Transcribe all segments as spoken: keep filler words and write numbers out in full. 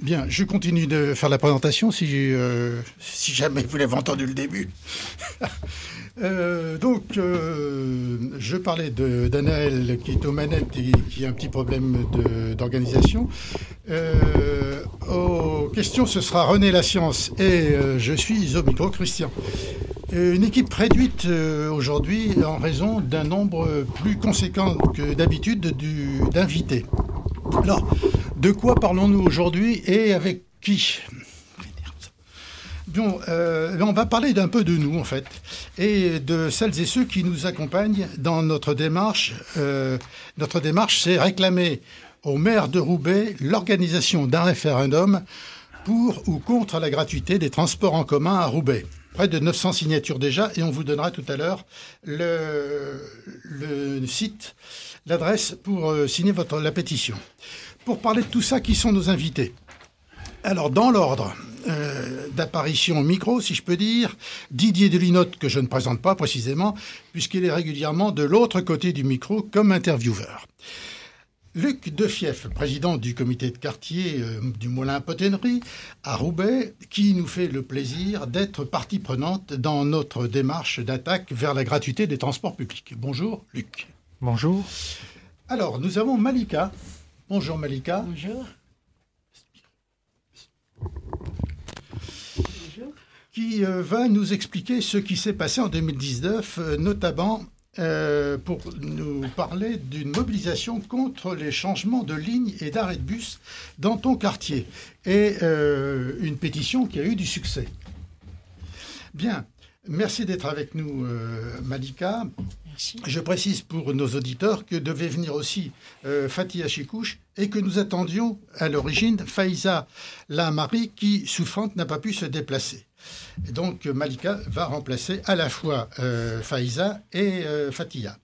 Bien, je continue de faire la présentation si, euh, si jamais vous l'avez entendu le début. euh, donc, euh, je parlais de, d'Anaël qui est aux manettes et qui a un petit problème de, d'organisation. Euh, aux questions, ce sera René La Science et euh, je suis au micro, Christian. Une équipe réduite euh, aujourd'hui en raison d'un nombre plus conséquent que d'habitude du, d'invités. Alors, de quoi parlons-nous aujourd'hui et avec qui ? Bon, euh, on va parler d'un peu de nous, en fait, et de celles et ceux qui nous accompagnent dans notre démarche. Euh, notre démarche, c'est réclamer au maire de Roubaix l'organisation d'un référendum pour ou contre la gratuité des transports en commun à Roubaix. Près de neuf cents signatures déjà, et on vous donnera tout à l'heure le, le site, l'adresse pour euh, signer votre, la pétition. Pour parler de tout ça, qui sont nos invités ? Alors, dans l'ordre euh, d'apparition au micro, si je peux dire, Didier Delinotte, que je ne présente pas précisément, puisqu'il est régulièrement de l'autre côté du micro comme intervieweur. Luc Defief, président du comité de quartier euh, du Moulin-Poténerie à Roubaix, qui nous fait le plaisir d'être partie prenante dans notre démarche d'attaque vers la gratuité des transports publics. Bonjour, Luc. Bonjour. Alors, nous avons Malika. Bonjour, Malika. Bonjour. Qui euh, va nous expliquer ce qui s'est passé en deux mille dix-neuf, euh, notamment euh, pour nous parler d'une mobilisation contre les changements de lignes et d'arrêt de bus dans ton quartier. Et euh, une pétition qui a eu du succès. Bien, merci d'être avec nous, euh, Malika. Merci. Je précise pour nos auditeurs que devait venir aussi euh, Fatia Chikouche et que nous attendions à l'origine Faïza Lamari qui, souffrante, n'a pas pu se déplacer. Et donc Malika va remplacer à la fois euh, Faïza et euh, Fatia.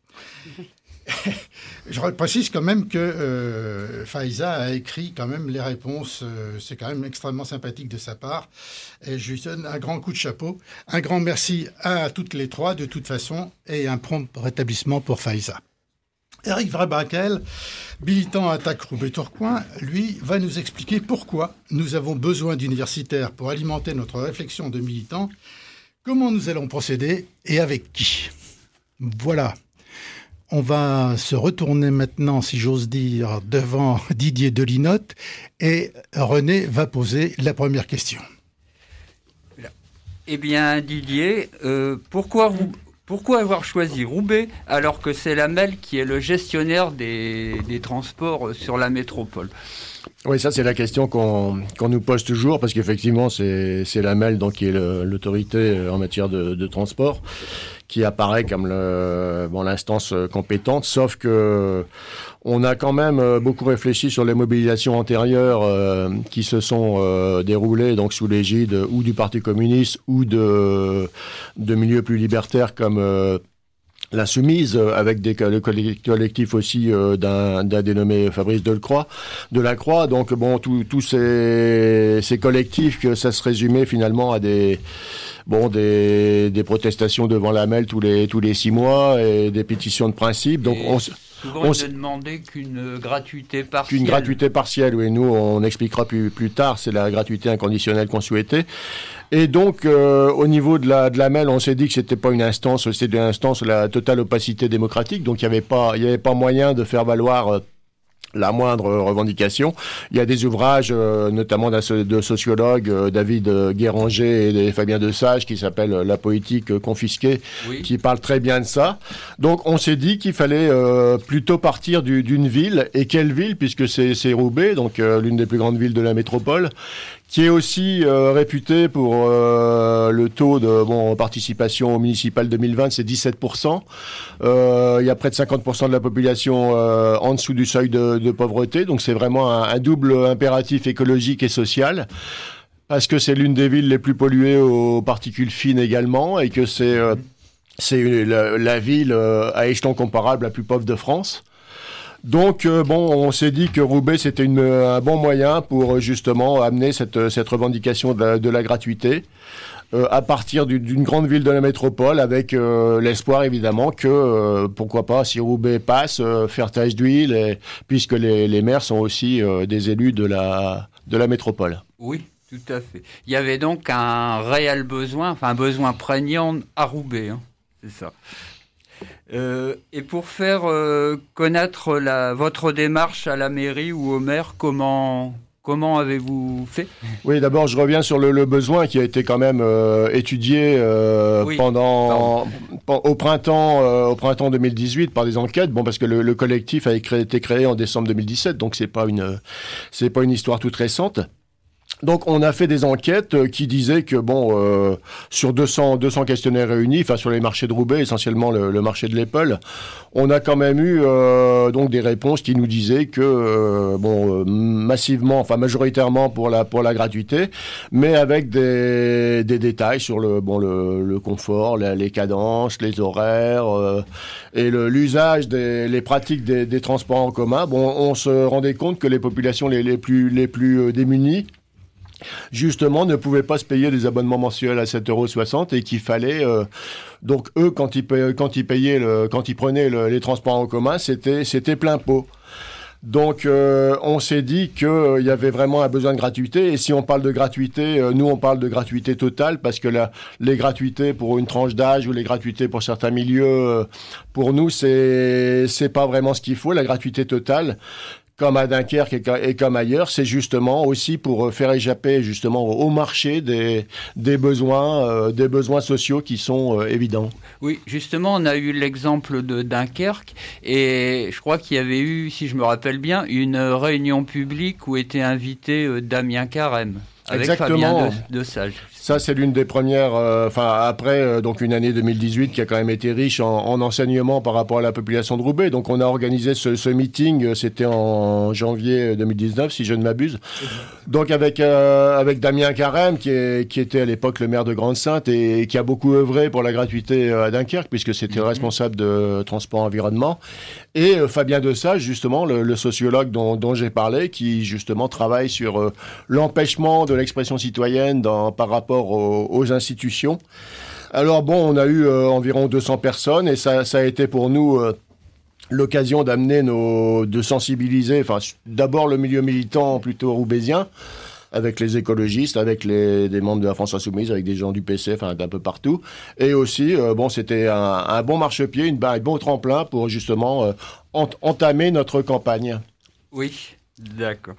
Je précise quand même que euh, Faïza a écrit quand même les réponses. Euh, c'est quand même extrêmement sympathique de sa part. Et je lui donne un grand coup de chapeau. Un grand merci à toutes les trois de toute façon et un prompt rétablissement pour Faïza. Eric Vrabakel, militant à Attaque Roubaix-Tourcoing, lui, va nous expliquer pourquoi nous avons besoin d'universitaires pour alimenter notre réflexion de militants, comment nous allons procéder et avec qui. Voilà. On va se retourner maintenant, si j'ose dire, devant Didier Delinotte et René va poser la première question. Eh bien, Didier, euh, pourquoi, Rou- pourquoi avoir choisi Roubaix alors que c'est la M E L qui est le gestionnaire des, des transports sur la métropole ? Oui, ça c'est la question qu'on, qu'on nous pose toujours parce qu'effectivement c'est, c'est la M E L donc, qui est le, l'autorité en matière de, de transport qui apparaît comme le, bon, l'instance compétente, sauf que on a quand même beaucoup réfléchi sur les mobilisations antérieures euh, qui se sont euh, déroulées donc sous l'égide ou du Parti communiste ou de, de milieux plus libertaires comme euh, l'Insoumise, avec des le collectif aussi euh, d'un, d'un dénommé Fabrice Delcroix, Delacroix. Donc bon, tous tout ces, ces collectifs, que ça se résumait finalement à des bon des, des protestations devant la M E L tous les tous les six mois et des pétitions de principe. Donc et on souvent on ne demandait qu'une gratuité partielle. Qu'une gratuité partielle, oui. Nous, on expliquera plus plus tard. C'est la gratuité inconditionnelle qu'on souhaitait. Et donc, euh, au niveau de la de la M E L, on s'est dit que c'était pas une instance, c'était une instance la totale opacité démocratique. Donc, il y avait pas il y avait pas moyen de faire valoir euh, la moindre revendication. Il y a des ouvrages, euh, notamment d'un so- de sociologues, euh, David Guéranger et de Fabien Desage, qui s'appelle La poétique confisquée, Oui. qui parle très bien de ça. Donc, on s'est dit qu'il fallait euh, plutôt partir du, d'une ville. Et quelle ville, puisque c'est, c'est Roubaix, donc euh, l'une des plus grandes villes de la métropole, qui est aussi euh, réputé pour euh, le taux de bon, participation au municipal deux mille vingt, c'est dix-sept pour cent. Euh, il y a près de cinquante pour cent de la population euh, en dessous du seuil de, de pauvreté, donc c'est vraiment un, un double impératif écologique et social, parce que c'est l'une des villes les plus polluées aux particules fines également, et que c'est, euh, c'est la, la ville euh, à échelon comparable la plus pauvre de France. Donc, euh, bon, on s'est dit que Roubaix, c'était une, un bon moyen pour, justement, amener cette, cette revendication de la, de la gratuité euh, à partir du, d'une grande ville de la métropole, avec euh, l'espoir, évidemment, que, euh, pourquoi pas, si Roubaix passe, euh, faire tache d'huile, et, puisque les, les maires sont aussi euh, des élus de la, de la métropole. Oui, tout à fait. Il y avait donc un réel besoin, enfin un besoin prégnant à Roubaix, hein, c'est ça. Euh, et pour faire euh, connaître la, votre démarche à la mairie ou au maire, comment, comment avez-vous fait ? Oui, d'abord, je reviens sur le, le besoin qui a été quand même euh, étudié euh, oui, pendant au printemps, euh, au printemps deux mille dix-huit par des enquêtes. Bon, parce que le, le collectif a été créé en décembre deux mille dix-sept, donc c'est pas une c'est pas une histoire toute récente. Donc, on a fait des enquêtes qui disaient que, bon, euh, sur deux cents, deux cents questionnaires réunis, enfin, sur les marchés de Roubaix, essentiellement le, le marché de l'Épaule, on a quand même eu, euh, donc, des réponses qui nous disaient que, euh, bon, euh, massivement, enfin, majoritairement pour la, pour la gratuité, mais avec des, des détails sur le, bon, le, le confort, la, les cadences, les horaires, euh, et le, l'usage des, les pratiques des, des transports en commun. Bon, on se rendait compte que les populations les, les plus, les plus euh, démunies, justement, ne pouvaient pas se payer des abonnements mensuels à sept euros soixante et qu'il fallait... Euh, donc, eux, quand ils, payaient, quand ils, payaient le, quand ils prenaient le, les transports en commun, c'était, c'était plein pot. Donc, euh, on s'est dit qu'il euh, y avait vraiment un besoin de gratuité. Et si on parle de gratuité, euh, nous, on parle de gratuité totale parce que la, les gratuités pour une tranche d'âge ou les gratuités pour certains milieux, euh, pour nous, c'est, c'est pas vraiment ce qu'il faut. La gratuité totale, comme à Dunkerque et comme ailleurs, c'est justement aussi pour faire échapper justement au marché des, des besoins, euh, des besoins sociaux qui sont euh, évidents. Oui, justement, on a eu l'exemple de Dunkerque et je crois qu'il y avait eu, si je me rappelle bien, une réunion publique où était invité euh, Damien Carême avec Exactement. Fabien de, de Sage. Ça, c'est l'une des premières, enfin euh, après euh, donc une année deux mille dix-huit qui a quand même été riche en, en enseignement par rapport à la population de Roubaix. Donc on a organisé ce, ce meeting, c'était en janvier deux mille dix-neuf si je ne m'abuse. Donc avec euh, avec Damien Carême qui, est, qui était à l'époque le maire de Grande-Synthe et, et qui a beaucoup œuvré pour la gratuité à Dunkerque puisque c'était mm-hmm. le responsable de transport environnement. Et euh, Fabien Desage, justement, le, le sociologue dont, dont j'ai parlé, qui justement travaille sur euh, l'empêchement de l'expression citoyenne dans, par rapport aux, aux institutions. Alors bon, on a eu euh, environ deux cents personnes et ça, ça a été pour nous euh, l'occasion d'amener nos, de sensibiliser, enfin d'abord le milieu militant plutôt roubaisien, avec les écologistes, avec les des membres de la France Insoumise, avec des gens du P C, enfin d'un peu partout. Et aussi, euh, bon, c'était un, un bon marchepied, une, un bon tremplin pour justement euh, ent- entamer notre campagne. Oui, d'accord.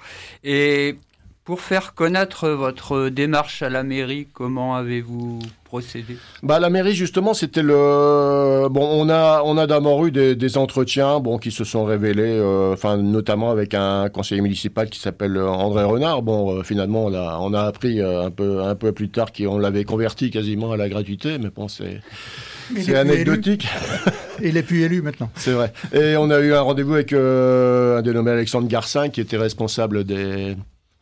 Et pour faire connaître votre démarche à la mairie, comment avez-vous procédé ? Bah, la mairie, justement, c'était le... Bon, on a, on a d'abord eu des, des entretiens bon, qui se sont révélés, euh, enfin, notamment avec un conseiller municipal qui s'appelle André Renard. Bon, euh, finalement, on a, on a appris euh, un, peu, un peu plus tard qu'on l'avait converti quasiment à la gratuité, mais bon, c'est... Il c'est anecdotique. Il est plus élu maintenant. C'est vrai. Et on a eu un rendez-vous avec euh, un dénommé Alexandre Garcin, qui était responsable des...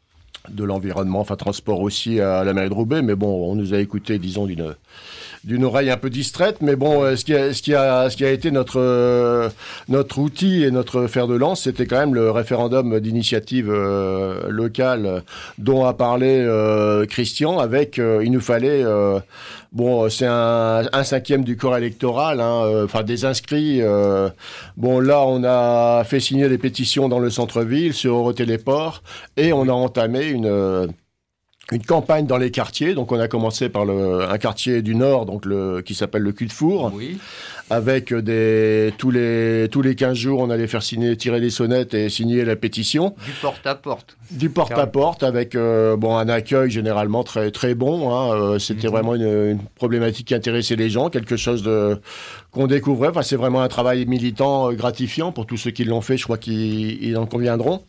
de l'environnement, enfin transport aussi à la mairie de Roubaix, mais bon, on nous a écouté, disons, d'une d'une oreille un peu distraite, mais bon, euh, ce qui a ce qui a ce qui a été notre euh, notre outil et notre fer de lance, c'était quand même le référendum d'initiative euh, locale dont a parlé euh, Christian. Avec, euh, il nous fallait euh, bon, c'est un, un cinquième du corps électoral, hein, euh, enfin des inscrits. Euh, bon, là, on a fait signer des pétitions dans le centre-ville, sur Eurotéléport, et on a entamé une euh, une campagne dans les quartiers. Donc, on a commencé par le, un quartier du Nord, donc le, qui s'appelle le Cul-de-Four. Oui. Avec des, tous les, tous les quinze jours, on allait faire signer, tirer des sonnettes et signer la pétition. Du porte-à-porte. Du porte-à-porte avec, euh, bon, un accueil généralement très, très bon, hein. Euh, c'était mmh. vraiment une, une problématique qui intéressait les gens, quelque chose de, qu'on découvrait. Enfin, c'est vraiment un travail militant gratifiant pour tous ceux qui l'ont fait. Je crois qu'ils, ils en conviendront.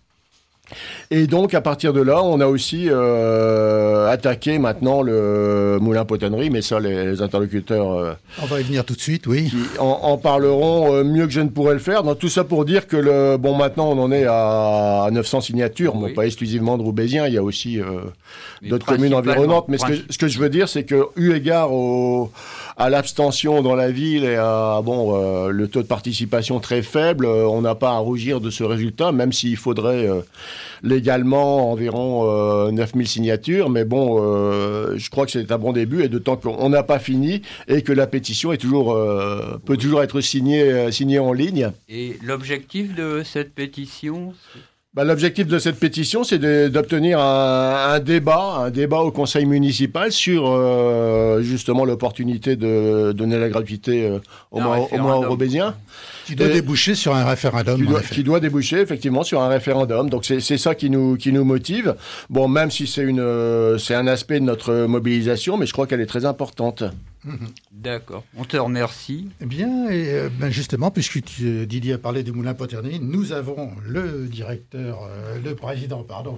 Et donc, à partir de là, on a aussi euh, attaqué maintenant le moulin potonnerie, mais ça, les, les interlocuteurs... Euh, on va y venir tout de suite, oui. Qui en, en parleront euh, mieux que je ne pourrais le faire. Donc, tout ça pour dire que, le, bon, maintenant, on en est à neuf cents signatures, oui. Bon, pas exclusivement de Roubaisiens, il y a aussi euh, d'autres communes environnantes. Mais ce que, ce que je veux dire, c'est que, eu égard au... à l'abstention dans la ville et à bon, euh, le taux de participation très faible, euh, on n'a pas à rougir de ce résultat, même s'il faudrait euh, légalement environ euh, neuf mille signatures. Mais bon, euh, je crois que c'est un bon début, et d'autant qu'on n'a pas fini et que la pétition est toujours, euh, peut toujours être signée, euh, signée en ligne. Et l'objectif de cette pétition, c'est... Bah, l'objectif de cette pétition, c'est de, d'obtenir un, un débat, un débat au conseil municipal sur euh, justement l'opportunité de donner la gratuité euh, au moins au moins aux Roubaisiens. Qui doit Et, déboucher sur un référendum. Qui doit, qui doit déboucher effectivement sur un référendum. Donc c'est, c'est ça qui nous qui nous motive. Bon, même si c'est une euh, c'est un aspect de notre mobilisation, mais je crois qu'elle est très importante. Mmh. D'accord. On te remercie. Eh bien, et, euh, ben justement, puisque tu, Didier a parlé du Moulin Poternerie, nous avons le directeur, euh, le président, pardon,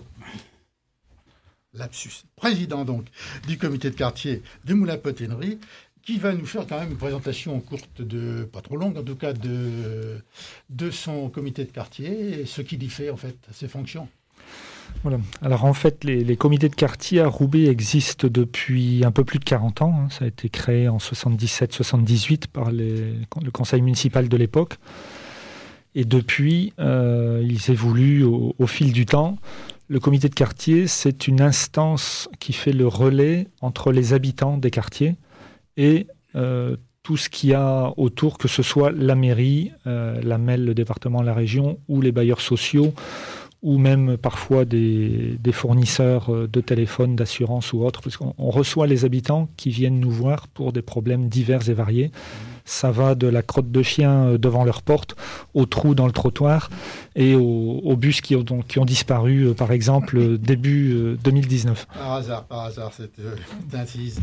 lapsus, président donc du comité de quartier du Moulin Poternerie, qui va nous faire quand même une présentation courte, de, pas trop longue en tout cas, de, de son comité de quartier et ce qu'il y fait en fait, ses fonctions. Voilà. Alors en fait, les, les comités de quartier à Roubaix existent depuis un peu plus de quarante ans. Hein. Ça a été créé en soixante-dix-sept soixante-dix-huit par les, le conseil municipal de l'époque. Et depuis, euh, ils évoluent au, au fil du temps. Le comité de quartier, c'est une instance qui fait le relais entre les habitants des quartiers et euh, tout ce qu'il y a autour, que ce soit la mairie, euh, la M E L, le département, la région, ou les bailleurs sociaux, ou même parfois des, des fournisseurs de téléphones, d'assurance ou autres, parce qu'on on reçoit les habitants qui viennent nous voir pour des problèmes divers et variés. Ça va de la crotte de chien devant leur porte, aux trous dans le trottoir et aux, aux bus qui ont, qui ont disparu, par exemple, début deux mille dix-neuf. Par hasard, par hasard, cette euh, incise.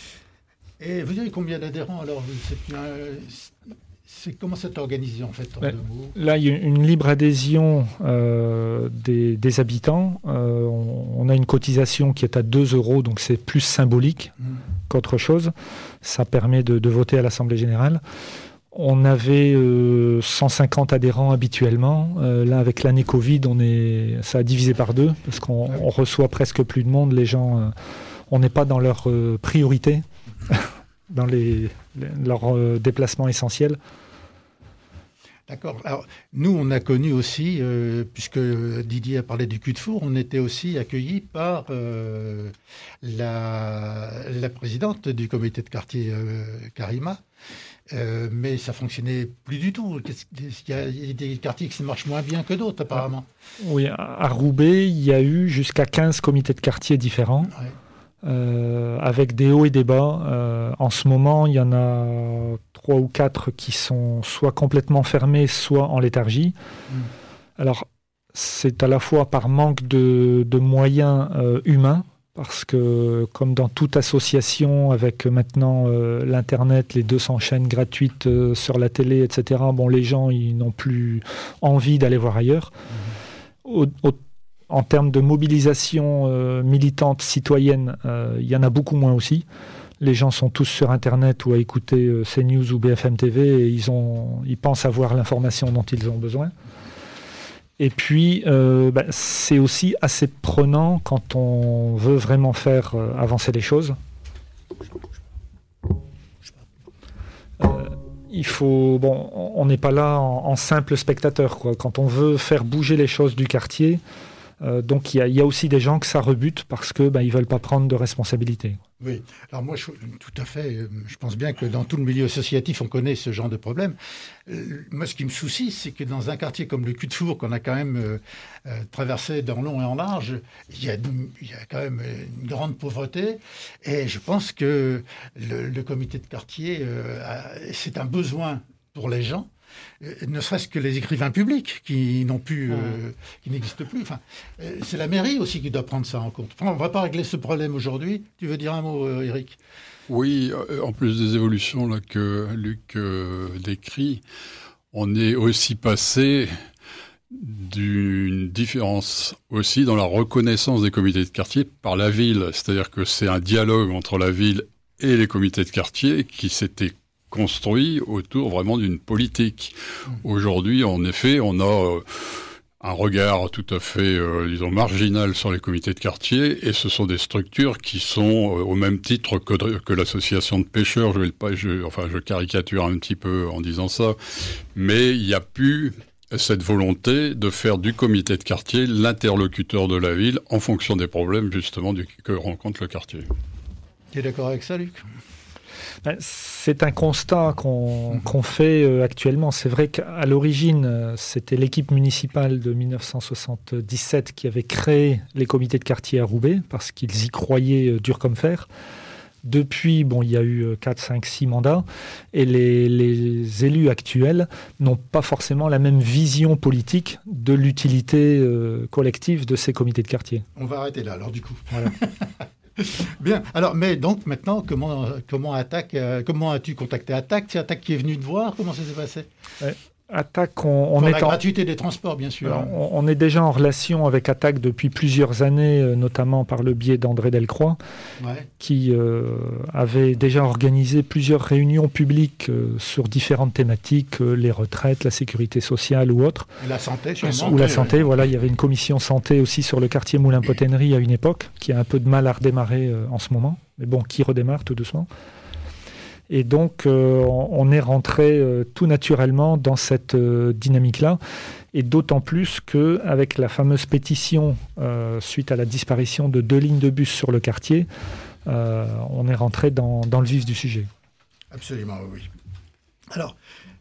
Et vous avez combien d'adhérents alors? c'est, euh, c'est, Comment c'est organisé en fait en ben, deux mots? Là, il y a une libre adhésion euh, des, des habitants. Euh, on, on a une cotisation qui est à deux euros, donc c'est plus symbolique mmh. qu'autre chose. Ça permet de, de voter à l'Assemblée générale. On avait euh, cent cinquante adhérents habituellement. Euh, là, avec l'année Covid, on est, ça a divisé par deux parce qu'on on reçoit presque plus de monde. Les gens, euh, on n'est pas dans leur euh, priorité, dans les, les, leurs euh, déplacements essentiels. D'accord. Alors, nous, on a connu aussi, euh, puisque Didier a parlé du cul de four, on était aussi accueillis par euh, la, la présidente du comité de quartier, euh, Karima, euh, mais ça fonctionnait plus du tout. Il y a des quartiers qui marchent moins bien que d'autres, apparemment. Oui, à Roubaix, il y a eu jusqu'à quinze comités de quartier différents. Ouais. Euh, avec des hauts et des bas. Euh, en ce moment, il y en a trois ou quatre qui sont soit complètement fermés, soit en léthargie. Mmh. Alors, c'est à la fois par manque de, de moyens euh, humains, parce que comme dans toute association, avec maintenant euh, l'Internet, les deux cents chaînes gratuites euh, sur la télé, et cetera, bon, les gens ils n'ont plus envie d'aller voir ailleurs. Mmh. Au, au, En termes de mobilisation euh, militante citoyenne, euh, il y en a beaucoup moins aussi. Les gens sont tous sur Internet ou à écouter euh, CNews ou B F M T V et ils, ont, ils pensent avoir l'information dont ils ont besoin. Et puis, euh, bah, c'est aussi assez prenant quand on veut vraiment faire euh, avancer les choses. Euh, il faut, bon, on n'est pas là en, en simple spectateur, quoi. Quand on veut faire bouger les choses du quartier, Euh, donc il y, y a aussi des gens que ça rebute parce que ben, ils veulent pas prendre de responsabilité. Oui, alors moi je, tout à fait, je pense bien que dans tout le milieu associatif on connaît ce genre de problème. Euh, moi ce qui me soucie, c'est que dans un quartier comme le cul de four qu'on a quand même euh, euh, traversé d'en long et en large, il y a, il y a quand même une grande pauvreté et je pense que le, le comité de quartier, euh, a, c'est un besoin pour les gens. Ne serait-ce que les écrivains publics qui n'ont plus, euh, qui n'existent plus. Enfin, euh, c'est la mairie aussi qui doit prendre ça en compte. Enfin, on ne va pas régler ce problème aujourd'hui. Tu veux dire un mot, euh, Eric ? Oui, euh, en plus des évolutions là, que Luc euh, décrit, on est aussi passé d'une différence aussi dans la reconnaissance des comités de quartier par la ville. C'est-à-dire que c'est un dialogue entre la ville et les comités de quartier qui s'était construit autour vraiment d'une politique. Aujourd'hui, en effet, on a euh, un regard tout à fait, euh, disons, marginal sur les comités de quartier, et ce sont des structures qui sont euh, au même titre que, que l'association de pêcheurs. Je vais pas, je, enfin, je caricature un petit peu en disant ça, mais il n'y a plus cette volonté de faire du comité de quartier l'interlocuteur de la ville en fonction des problèmes justement du, que rencontre le quartier. Tu es d'accord avec ça, Luc ? C'est un constat qu'on, mmh. qu'on fait euh, actuellement. C'est vrai qu'à l'origine, c'était l'équipe municipale de dix-neuf cent soixante-dix-sept qui avait créé les comités de quartier à Roubaix, parce qu'ils y croyaient euh, dur comme fer. Depuis, bon, il y a eu quatre, cinq, six mandats, et les, les élus actuels n'ont pas forcément la même vision politique de l'utilité euh, collective de ces comités de quartier. On va arrêter là, alors, du coup. Voilà. Bien. Alors, mais donc, maintenant, comment, comment, Attac, euh, comment as-tu contacté Attac ? C'est Attac qui est venu te voir ? Comment ça s'est passé ? ouais. Attac, on, on Pour est la en... gratuité des transports, bien sûr. On, on est déjà en relation avec Attac depuis plusieurs années, notamment par le biais d'André Delcroix, ouais. qui euh, avait déjà organisé plusieurs réunions publiques euh, sur différentes thématiques, euh, les retraites, la sécurité sociale ou autres. Et la santé, sûrement. Ou la santé, ouais. voilà. Il y avait une commission santé aussi sur le quartier Moulin-Potennery à une époque, qui a un peu de mal à redémarrer euh, en ce moment, mais bon, qui redémarre tout doucement. Et donc, euh, on est rentré euh, tout naturellement dans cette euh, dynamique-là, et d'autant plus qu'avec la fameuse pétition euh, suite à la disparition de deux lignes de bus sur le quartier, euh, on est rentré dans, dans le vif du sujet. Absolument, oui. Alors,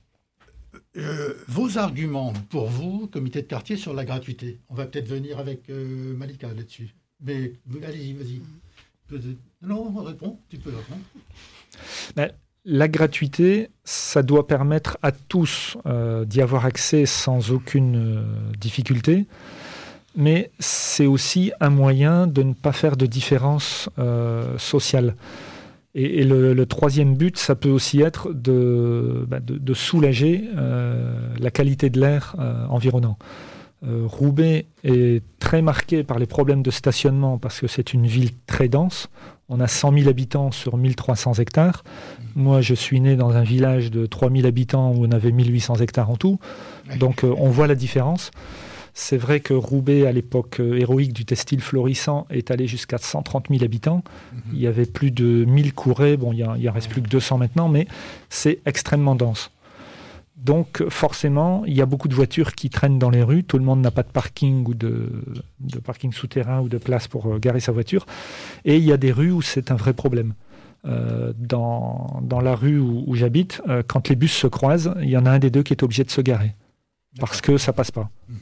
euh, vos arguments pour vous, comité de quartier, sur la gratuité. On va peut-être venir avec euh, Malika là-dessus. Mais allez-y, vas-y. Non, on répond, tu peux répondre. Ben, la gratuité, ça doit permettre à tous euh, d'y avoir accès sans aucune euh, difficulté, mais c'est aussi un moyen de ne pas faire de différence euh, sociale. Et, et le, le troisième but, ça peut aussi être de, ben, de, de soulager euh, la qualité de l'air euh, environnant. Euh, Roubaix est très marqué par les problèmes de stationnement parce que c'est une ville très dense. On a cent mille habitants sur mille trois cents hectares. Moi, je suis né dans un village de trois mille habitants où on avait mille huit cents hectares en tout. Donc, euh, on voit la différence. C'est vrai que Roubaix, à l'époque euh, héroïque du textile florissant, est allé jusqu'à cent trente mille habitants. Mm-hmm. Il y avait plus de mille courets. Bon, il n'y en reste plus que deux cents maintenant, mais c'est extrêmement dense. Donc forcément, il y a beaucoup de voitures qui traînent dans les rues. Tout le monde n'a pas de parking ou de, de parking souterrain ou de place pour euh, garer sa voiture. Et il y a des rues où c'est un vrai problème. Euh, dans, dans la rue où, où j'habite, euh, quand les bus se croisent, il y en a un des deux qui est obligé de se garer. Parce que ça passe pas. Mmh.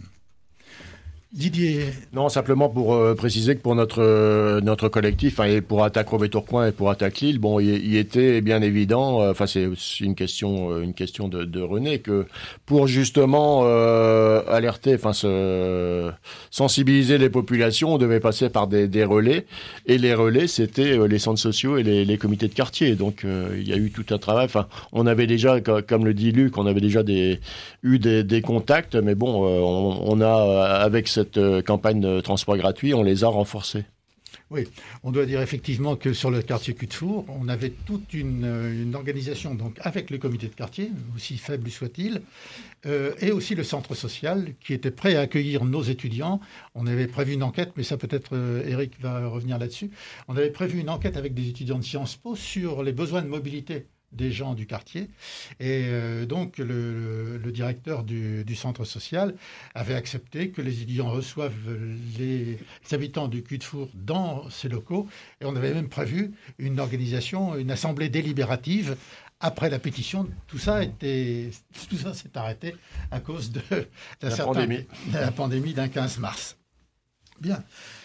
Didier. Non, simplement pour euh, préciser que pour notre euh, notre collectif, hein, et pour Attac Roubaix-Tourcoing et pour Attac Lille, bon, il, il était bien évident. Enfin, euh, c'est aussi une question euh, une question de, de René, que pour justement euh, alerter, enfin, se, sensibiliser les populations, on devait passer par des, des relais, et les relais, c'était euh, les centres sociaux et les, les comités de quartier. Donc, euh, il y a eu tout un travail. Enfin, on avait déjà, comme le dit Luc, on avait déjà des, eu des, des contacts, mais bon, euh, on, on a avec cette campagne de transport gratuit, on les a renforcés. Oui, on doit dire effectivement que sur le quartier Cul-de-Four, on avait toute une, une organisation donc avec le comité de quartier, aussi faible soit-il, euh, et aussi le centre social qui était prêt à accueillir nos étudiants. On avait prévu une enquête, mais ça peut-être euh, Eric va revenir là-dessus. On avait prévu une enquête avec des étudiants de Sciences Po sur les besoins de mobilité des gens du quartier. Et euh, donc, le, le, le directeur du, du centre social avait accepté que les étudiants reçoivent les, les habitants du Cul-de-Four dans ces locaux. Et on avait même prévu une organisation, une assemblée délibérative après la pétition. Tout ça, était, tout ça s'est arrêté à cause de la, la, certain, pandémie. de la pandémie d'un quinze mars. Bien.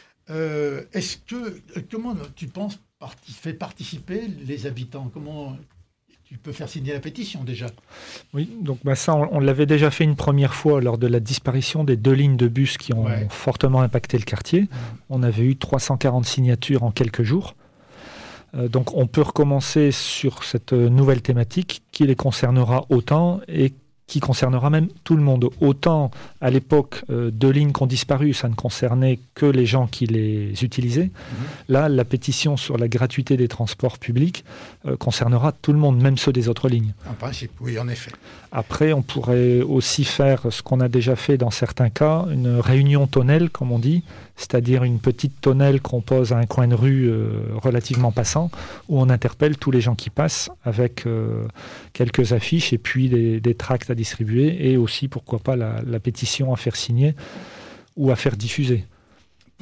Euh, est-ce que, comment tu penses, parti, fait participer les habitants ? Comment... Tu peux faire signer la pétition déjà. Oui, donc bah ça, on, on l'avait déjà fait une première fois lors de la disparition des deux lignes de bus qui ont ouais. fortement impacté le quartier. Mmh. On avait eu trois cent quarante signatures en quelques jours. Euh, donc on peut recommencer sur cette nouvelle thématique qui les concernera autant et qui concernera même tout le monde. Autant à l'époque, euh, deux lignes qui ont disparu, ça ne concernait que les gens qui les utilisaient. Mmh. Là, la pétition sur la gratuité des transports publics euh, concernera tout le monde, même ceux des autres lignes. En principe, oui, en effet. Après, on pourrait aussi faire ce qu'on a déjà fait dans certains cas, une réunion tonnelle, comme on dit, c'est-à-dire une petite tonnelle qu'on pose à un coin de rue euh, relativement passant, où on interpelle tous les gens qui passent avec euh, quelques affiches et puis des, des tracts à distribuer, et aussi, pourquoi pas, la, la pétition à faire signer ou à faire diffuser.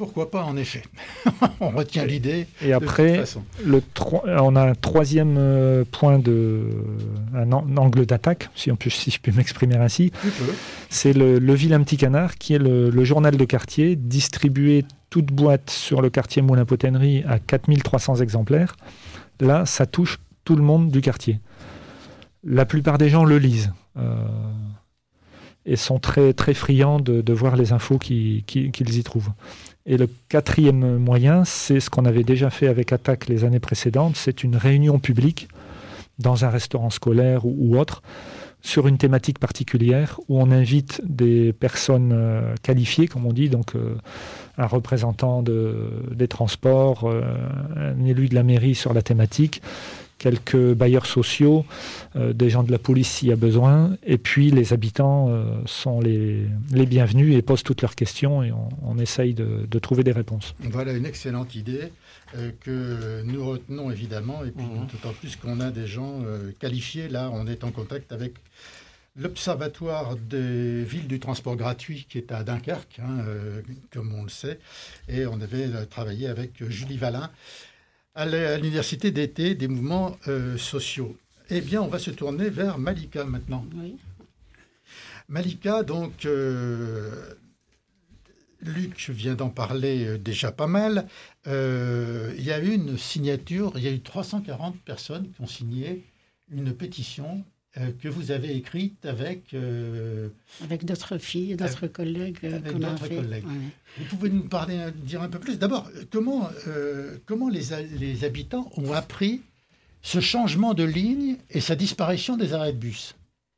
Pourquoi pas, en effet. On retient l'idée. Et après, le tro- on a un troisième euh, point de un, an- un angle d'attaque, si, on peut, si je peux m'exprimer ainsi. C'est le, le Vilain Petit Canard, qui est le, le journal de quartier, distribué toute boîte sur le quartier Moulin-Potennerie à quatre mille trois cents exemplaires. Là, ça touche tout le monde du quartier. La plupart des gens le lisent. Euh, et sont très, très friands de, de voir les infos qui, qui, qu'ils y trouvent. Et le quatrième moyen, c'est ce qu'on avait déjà fait avec Attaque les années précédentes, c'est une réunion publique dans un restaurant scolaire ou, ou autre, sur une thématique particulière, où on invite des personnes euh, qualifiées, comme on dit, donc euh, un représentant de, des transports, euh, un élu de la mairie sur la thématique, quelques bailleurs sociaux, euh, des gens de la police s'il y a besoin, et puis les habitants euh, sont les, les bienvenus et posent toutes leurs questions et on, on essaye de, de trouver des réponses. Voilà une excellente idée euh, que nous retenons évidemment, et puis mmh. d'autant plus qu'on a des gens euh, qualifiés. Là, on est en contact avec l'Observatoire des villes du transport gratuit qui est à Dunkerque, hein, euh, comme on le sait, et on avait euh, travaillé avec Julie Valin à l'université d'été des mouvements euh, sociaux. Eh bien, on va se tourner vers Malika maintenant. Oui. Malika, donc, euh, Luc vient d'en parler euh, déjà pas mal. Euh, il y a eu une signature, il y a eu trois cent quarante personnes qui ont signé une pétition euh, que vous avez écrite avec... Euh, avec d'autres filles, d'autres collègues. Euh, avec qu'on d'autres a fait. collègues. Ouais. Vous pouvez nous parler, dire un peu plus. D'abord, comment, euh, comment les, les habitants ont appris ce changement de ligne et sa disparition des arrêts de bus?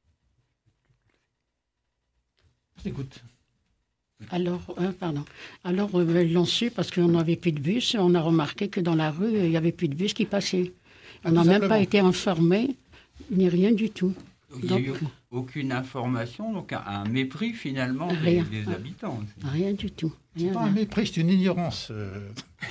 Écoute. Alors, euh, pardon. Alors, euh, ils l'ont su parce qu'on n'avait plus de bus. On a remarqué que dans la rue, il n'y avait plus de bus qui passaient. On n'a même pas été informés, ni rien du tout. Il n'y a eu aucune information, donc un, un mépris finalement des, des habitants. Rien du tout. C'est pas un mépris, c'est une ignorance. Euh...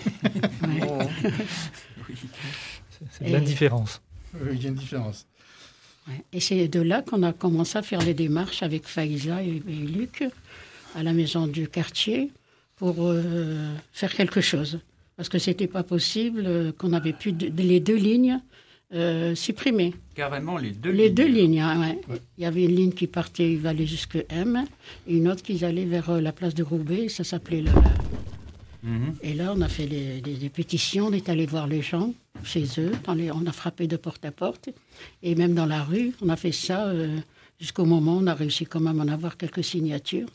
oh. Oui. C'est de l'indifférence. Oui, il y a une différence. Ouais. Et c'est de là qu'on a commencé à faire les démarches avec Faïza et, et Luc à la maison du quartier pour euh, faire quelque chose. Parce que c'était pas possible, euh, qu'on n'avait plus de, les deux lignes euh, supprimées. Carrément les deux les lignes. Les deux lignes, hein, ouais. Ouais. Il y avait une ligne qui partait, il allait jusqu'à M, et une autre qui allait vers euh, la place de Roubaix, ça s'appelait le... Mm-hmm. Et là, on a fait des, des, des pétitions, on est allé voir les gens chez eux, dans les, on a frappé de porte à porte, et même dans la rue, on a fait ça euh, jusqu'au moment où on a réussi quand même à en avoir quelques signatures.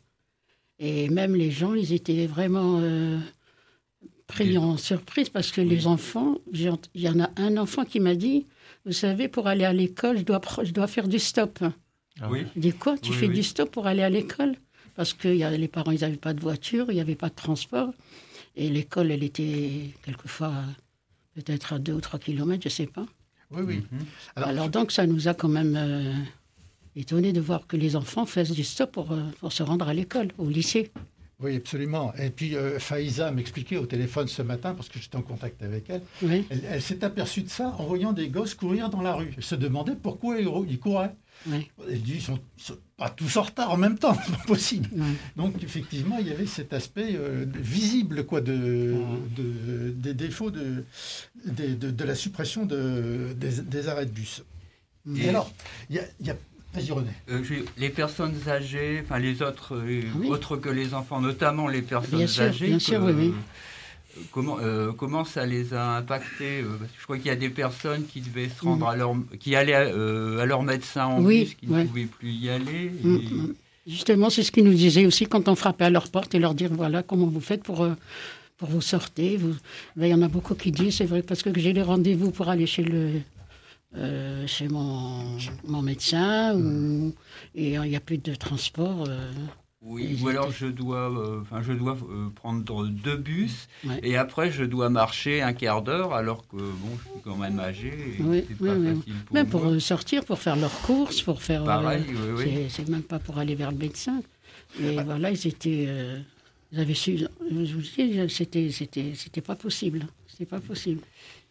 Et même les gens, ils étaient vraiment euh, pris en surprise parce que oui. les enfants, il y en a un enfant qui m'a dit, vous savez, pour aller à l'école, je dois, je dois faire du stop. Ah oui. Je dis quoi, tu oui, fais oui. du stop pour aller à l'école? Parce que y a, les parents, ils n'avaient pas de voiture, il n'y avait pas de transport. Et l'école, elle était quelquefois peut-être à deux ou trois kilomètres, je ne sais pas. Oui, oui. Mm-hmm. Alors, Alors donc, ça nous a quand même euh, étonné de voir que les enfants fassent du stop pour, euh, pour se rendre à l'école, au lycée. Oui, absolument. Et puis, euh, Faïza m'expliquait au téléphone ce matin, parce que j'étais en contact avec elle, oui. elle, elle s'est aperçue de ça en voyant des gosses courir dans la rue. Elle se demandait pourquoi ils, ils couraient. Oui. Elle dit, ils sont, ils sont pas tous en retard en même temps, c'est pas possible. Oui. Donc, effectivement, il y avait cet aspect euh, visible quoi, de, oui. de, des défauts de, de, de, de la suppression de, des, des arrêts de bus. Et, Et alors, il y a... Y a Vas-y, René. Euh, les personnes âgées, enfin les autres, euh, oui. autres que les enfants, notamment les personnes bien âgées. Sûr, bien sûr, que, oui, oui. Euh, comment, euh, comment ça les a impactés euh, Je crois qu'il y a des personnes qui devaient se rendre mmh. à leur, qui allaient à, euh, à leur médecin en oui, bus, qui ouais. ne pouvaient plus y aller. Et... Mmh. Justement, c'est ce qu'ils nous disaient aussi quand on frappait à leur porte et leur dire voilà comment vous faites pour. Euh, pour vous sortir. Vous... Ben, il y en a beaucoup qui disent c'est vrai parce que j'ai des rendez-vous pour aller chez le. Euh, chez mon, mon médecin ou, et il n'y a plus de transport. Euh, oui, ou alors je dois, euh, je dois euh, prendre deux bus ouais. et après je dois marcher un quart d'heure alors que bon, je suis quand même âgé et oui, c'est oui, pas oui. facile pour même moi. pour sortir, pour faire leurs courses, pour faire... Pareil, euh, oui, c'est, oui. c'est même pas pour aller vers le médecin. Et ah. voilà, ils étaient... Euh, ils avaient su... Je vous dis, c'était, c'était, c'était pas possible. C'était pas possible.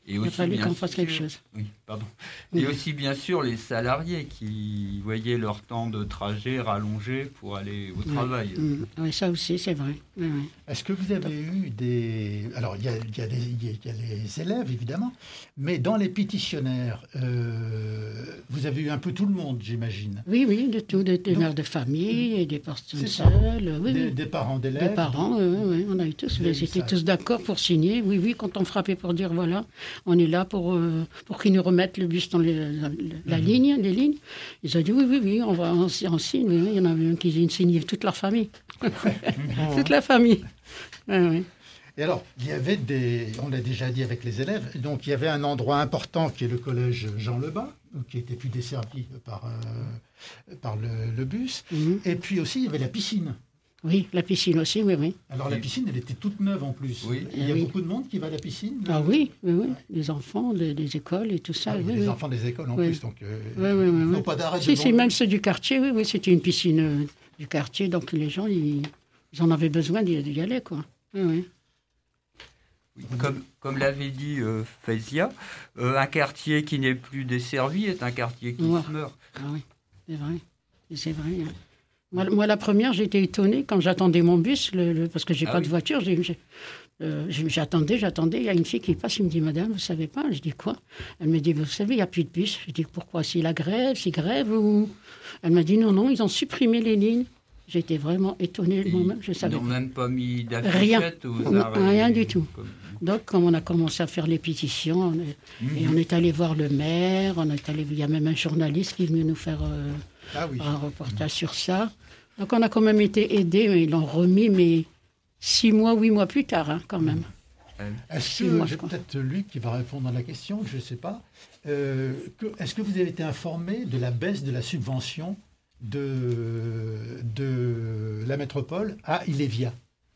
Et il a aussi, fallu bien qu'on fasse sûr- quelque chose. Oui, pardon. Oui. Et aussi, bien sûr, les salariés qui voyaient leur temps de trajet rallongé pour aller au travail. Mm. Oui, ça aussi, c'est vrai. Oui, oui. Est-ce que vous avez eu des... Alors, il y a, il y a des- il y a- il y a les élèves, évidemment, mais dans les pétitionnaires, euh, vous avez eu un peu tout le monde, j'imagine. Oui, oui, de tout, des, des Donc- mères de famille, et des personnes C'est ça. seules. Oui, des, oui. des parents d'élèves. Des parents, oui, oui, on a eu tous. Vous avez Ils eu étaient ça. tous d'accord pour signer. Oui, oui, quand on frappait pour dire voilà, on est là pour, euh, pour qu'ils nous remettent le bus dans les- la, la Mhm. ligne, les lignes. Ils ont dit oui, oui, oui, on va en, en signe. Oui, oui. Il y en avait un qui signait toute leur famille. toute la famille. Oui, oui. Et alors, il y avait des, on l'a déjà dit avec les élèves, donc il y avait un endroit important qui est le collège Jean Lebas, qui était plus desservi par, euh, par le, le bus. Mhm. Et puis aussi, il y avait la piscine. Oui, la piscine aussi, oui, oui. Alors la Oui. piscine, elle était toute neuve en plus. Oui. Il y a Oui. beaucoup de monde qui va à la piscine. Ah oui, oui, oui. Les enfants, les, les écoles et tout ça. Ah, oui, les oui. enfants des écoles en Oui. plus, donc euh, Oui, oui, oui, il ne faut oui. pas d'arrêt Si, devant si, eux. même ceux du quartier, oui, oui, c'était une piscine euh, du quartier, donc les gens, ils, ils en avaient besoin d'y, d'y aller, quoi. Oui, oui. Oui, Comme, comme l'avait dit euh, Faisia, euh, un quartier qui n'est plus desservi est un quartier qui Ouais. se meurt. Ah oui, c'est vrai. Et c'est vrai. hein. Moi, moi, la première, j'étais étonnée quand j'attendais mon bus, le, le- parce que j'ai Ah pas oui. de voiture. J'ai, j'ai- euh, j'ai- j'attendais, j'attendais. Il y a une fille qui passe, il me dit, Madame, vous savez pas? Je dis quoi? Elle me dit, vous savez, il n'y a plus de bus. Je dis, pourquoi? C'est la grève, c'est grève ou... Elle m'a dit, non, non, ils ont supprimé les lignes. J'étais vraiment étonnée Et moi-même, je ils savais n'ont pas. même pas mis Rien. d'affichette aux Non, arrêts. rien du tout. Comme- Donc, comme on a commencé à faire les pétitions, on est- Mhm. et on est allé voir le maire, on est allé, il y a même un journaliste qui est venu nous faire euh, Ah oui. un reportage sur ça. Donc, on a quand même été aidés, mais ils l'ont remis, mais six mois, huit mois plus tard, hein, quand même. Est-ce Si, que, moi, je j'ai crois. peut-être lui qui va répondre à la question, je ne sais pas. Euh, que- est-ce que vous avez été informé de la baisse de la subvention de, de la métropole à Ilévia,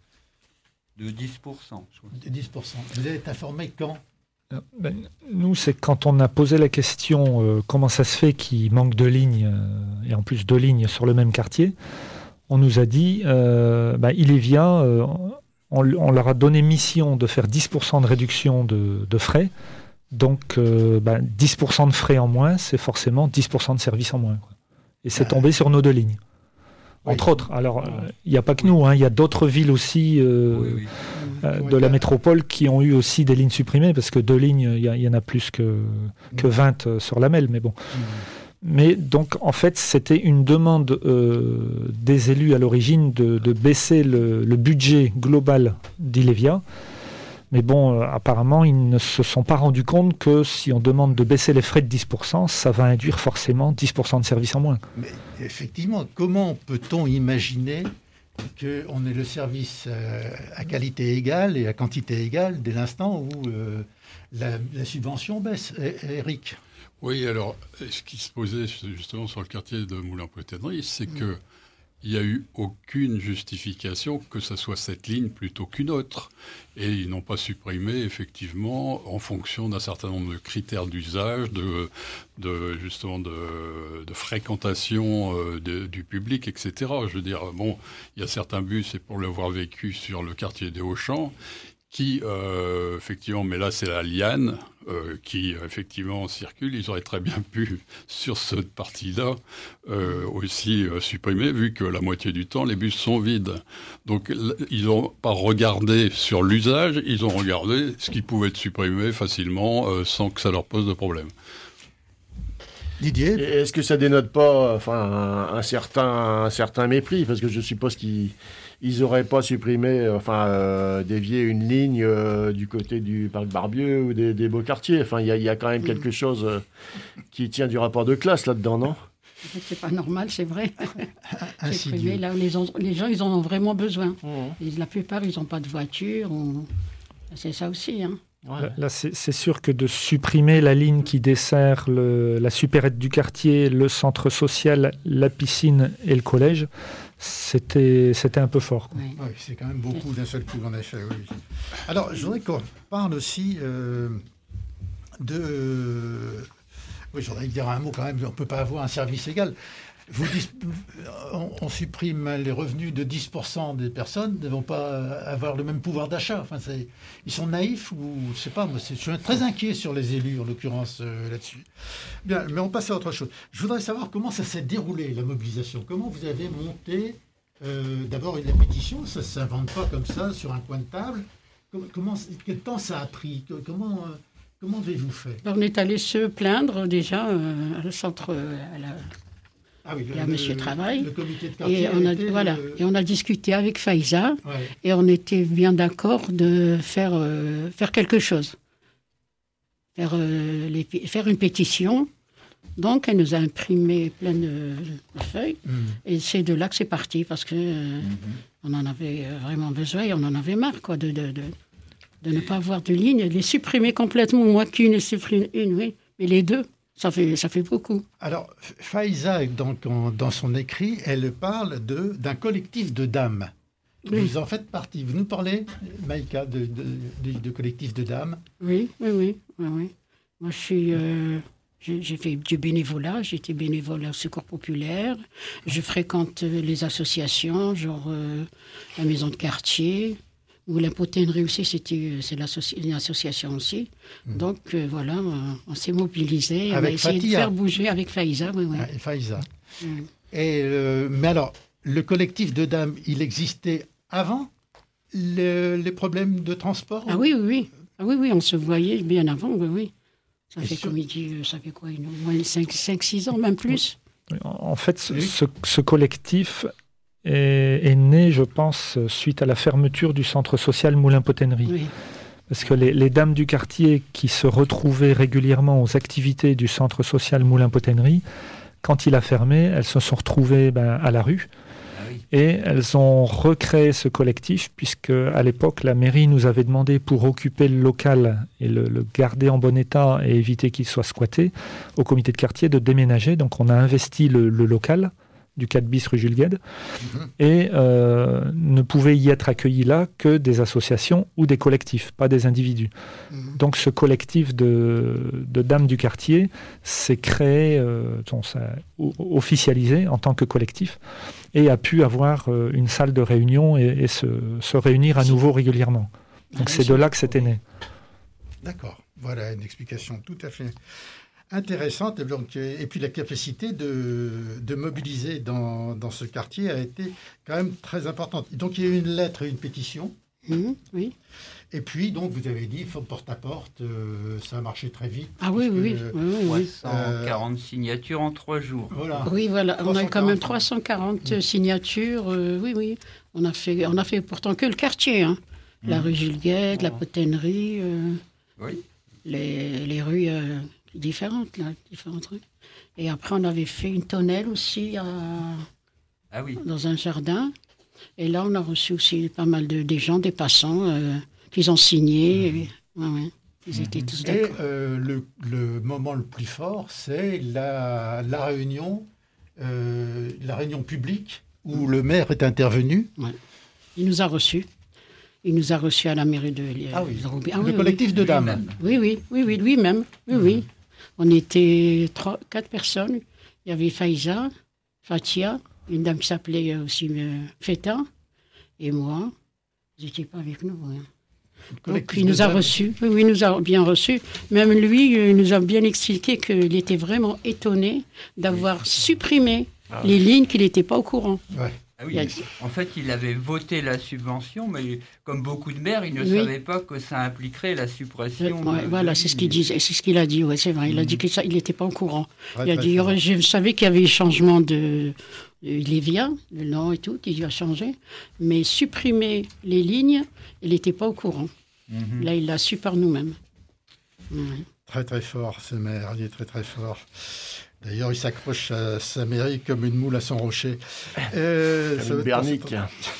De dix pour cent, je crois. de dix pour cent? Vous avez été informé quand? Ben, nous, c'est quand on a posé la question euh, comment ça se fait qu'il manque de lignes, euh, et en plus deux lignes sur le même quartier, on nous a dit, euh, ben, Ilévia, euh, on, on leur a donné mission de faire dix pour cent de réduction de, de frais, donc euh, ben, dix pour cent de frais en moins, c'est forcément dix pour cent de services en moins, quoi. Et c'est tombé sur nos deux lignes. Oui. Entre autres, alors il n'y a pas que nous, hein, il y a d'autres villes aussi euh, Oui, oui. euh, Qui ont de la été- métropole qui ont eu aussi des lignes supprimées, parce que deux lignes, il y, a- il y en a plus que, que Mhm. vingt euh, sur la Melle, mais bon. Mais donc, en fait, c'était une demande euh, des élus à l'origine de, de baisser le, le budget global d'Ilévia. Mais bon, euh, apparemment, ils ne se sont pas rendus compte que si on demande de baisser les frais de dix pour cent, ça va induire forcément dix pour cent de services en moins. Mais effectivement, comment peut-on imaginer qu'on ait le service euh, à qualité égale et à quantité égale dès l'instant où euh, la, la subvention baisse, Eh, Eric? Oui, alors, ce qui se posait justement sur le quartier de Moulins-Poitadry, c'est que il n'y a eu aucune justification que ce soit cette ligne plutôt qu'une autre. Et ils n'ont pas supprimé, effectivement, en fonction d'un certain nombre de critères d'usage, de, de, justement de, de fréquentation euh, de- du public, et cetera. Je veux dire, bon, il y a certains bus, et pour l'avoir vécu sur le quartier des Hauts-Champs, qui, euh, effectivement, mais là c'est la liane euh, qui, effectivement, circule. Ils auraient très bien pu, sur cette partie-là, euh, aussi euh, supprimer, vu que la moitié du temps, les bus sont vides. Donc, l- ils n'ont pas regardé sur l'usage, ils ont regardé ce qui pouvait être supprimé facilement, euh, sans que ça leur pose de problème. Didier? Et est-ce que ça dénote pas enfin, un, un certain, un certain mépris? Parce que je suppose qu'ils n'auraient pas supprimé, enfin, euh, dévié une ligne euh, du côté du parc Barbieux ou des, des beaux quartiers. Enfin, il y, a- il y a quand même quelque chose euh, qui tient du rapport de classe là-dedans, non? C'est pas normal, c'est vrai. C'est Insidieux. privé, là, les, en- les gens, ils en ont vraiment besoin. Mmh. Et la plupart, ils n'ont pas de voiture. on- C'est ça aussi, hein. Ouais. Là, là, c'est c'est sûr que de supprimer la ligne qui dessert le- la supérette du quartier, le centre social, la piscine et le collège, c'était c'était un peu fort, quoi. Ouais. Oui, c'est quand même beaucoup d'un seul coup, en effet. Oui. Alors, je voudrais qu'on parle aussi euh, de... Oui, je voudrais dire un mot quand même, on ne peut pas avoir un service égal. vous dis, on, on supprime les revenus de dix pour cent des personnes ne vont pas avoir le même pouvoir d'achat. Enfin, c'est, ils sont naïfs ou je sais pas. Moi, c'est, je suis très inquiet sur les élus en l'occurrence euh, là-dessus. Bien, mais on passe à autre chose. Je voudrais savoir comment ça s'est déroulé la mobilisation. Comment vous avez monté euh, d'abord une pétition. Ça ne s'invente pas comme ça sur un coin de table. Comment, comment quel temps ça a pris? Comment euh, comment avez-vous fait? On est allé se plaindre déjà euh, à le centre. Euh, à la... Ah oui, le, il y a Monsieur Travail. Le comité de quartier. Et on a, voilà, le... et on a discuté avec Faiza, ouais. Et on était bien d'accord de faire, euh, faire quelque chose. Faire, euh, les, faire une pétition. Donc, elle nous a imprimé plein de, de feuilles. Mmh. Et c'est de là que c'est parti, parce qu'on euh, mmh. en avait vraiment besoin et on en avait marre quoi, de, de, de, de ne pas avoir de ligne, de les supprimer complètement. Moi qu'une et supprime une, oui, mais les deux. Ça fait, ça fait beaucoup. Alors, Faiza, donc, en, dans son écrit, elle parle de, d'un collectif de dames. Oui. Vous en faites partie. Vous nous parlez, Maïka, de, de, de, de collectif de dames? Oui, oui, oui. oui, oui. Moi, je suis, euh, j'ai, j'ai fait du bénévolat. J'étais bénévole au Secours populaire. Je fréquente les associations, genre euh, la maison de quartier. Ou la poténerie aussi, c'était, c'est une association aussi. Mmh. Donc, euh, voilà, on, on s'est mobilisés. On a essayé Fatia. de faire bouger avec Faiza. Oui, oui. Ah, et Faiza. Mmh. Et, euh, mais alors, le collectif de dames, il existait avant le, les problèmes de transport? Ah oui, oui, oui. Ah, oui, oui, on se voyait bien avant, oui, oui. Ça et fait, sur... comme il dit, ça fait quoi, cinq six ans, même plus. En fait, ce, oui. ce, ce collectif... Est, est né, je pense, suite à la fermeture du centre social Moulins-Poténerie. Oui. Parce que les, les dames du quartier qui se retrouvaient régulièrement aux activités du centre social Moulins-Poténerie, quand il a fermé, elles se sont retrouvées ben, à la rue. Ah oui. Et elles ont recréé ce collectif, puisque à l'époque, la mairie nous avait demandé, pour occuper le local et le, le garder en bon état et éviter qu'il soit squatté, au comité de quartier de déménager. Donc on a investi le, le local du quatre bis rue Jules Guesde, mmh. et euh, ne pouvaient y être accueillis là que des associations ou des collectifs, pas des individus. Mmh. Donc ce collectif de, de dames du quartier s'est créé, euh, donc, ça, officialisé en tant que collectif, et a pu avoir euh, une salle de réunion et, et se, se réunir à nouveau régulièrement. Donc ah, c'est de là que c'était né. D'accord, voilà une explication tout à fait intéressante. Et, donc, et puis la capacité de, de mobiliser dans, dans ce quartier a été quand même très importante. Donc il y a eu une lettre et une pétition. Mmh, oui. Et puis, donc, vous avez dit, porte-à-porte, euh, ça a marché très vite. Ah oui, oui, euh, oui, oui, oui. trois cent quarante euh, signatures en trois jours. Voilà. Oui, voilà. On a quand même trois cent quarante mmh. signatures. Euh, oui, oui. On a, fait, on a fait pourtant que le quartier. Hein. Mmh. La rue Jules Guesde, oh. la Poténerie. Euh, oui. Les, les rues... Euh, différentes, là, différentes rues. Et après, on avait fait une tonnelle aussi à... ah oui. dans un jardin. Et là, on a reçu aussi pas mal de des gens, des passants, euh, qui ont signé. Mmh. Et, ouais, ouais, ils mmh. étaient tous d'accord. Et euh, le, le moment le plus fort, c'est la, la réunion, euh, la réunion publique où mmh. le maire est intervenu. Ouais. Il nous a reçus. Il nous a reçus à la mairie de ah oui. Ah, le oui, collectif oui. de dames. Oui, oui, oui, oui, lui-même. Oui, mmh. oui. On était trois, quatre personnes. Il y avait Faiza, Fatia, une dame qui s'appelait aussi euh, Feta, et moi. Ils n'étaient pas avec nous. Hein. Donc, il nous a reçus. Oui, oui, il nous a bien reçus. Même lui, il nous a bien expliqué qu'il était vraiment étonné d'avoir oui. supprimé ah, les oui. lignes qu'il n'était pas au courant. Ouais. Ah oui, en fait, il avait voté la subvention, mais comme beaucoup de maires, il ne oui. savait pas que ça impliquerait la suppression. Ouais, de, voilà, de c'est ce qu'il disait, c'est ce qu'il a dit. Ouais, c'est vrai. Il mmh. a dit qu'il n'était pas au courant. Ouais, il a dit, aurait, je savais qu'il y avait eu changement de, de Lévia, le nom et tout, qui a changé, mais supprimer les lignes, il n'était pas au courant. Mmh. Là, il l'a su par nous-mêmes. Ouais. Très très fort, ce maire. Il est très très fort. D'ailleurs, il s'accroche à sa mairie comme une moule à son rocher. Euh, comme une bernique.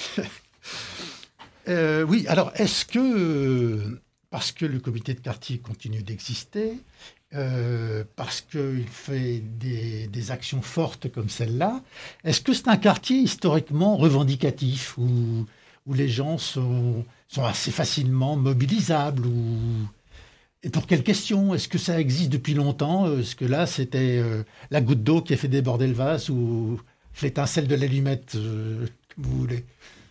euh, oui, alors, est-ce que, parce que le comité de quartier continue d'exister, euh, parce qu'il fait des, des actions fortes comme celle-là, est-ce que c'est un quartier historiquement revendicatif, où, où les gens sont, sont assez facilement mobilisables, où... Et pour quelle question? Est-ce que ça existe depuis longtemps? Est-ce que là, c'était euh, la goutte d'eau qui a fait déborder le vase ou l'étincelle de l'allumette, euh, que vous voulez?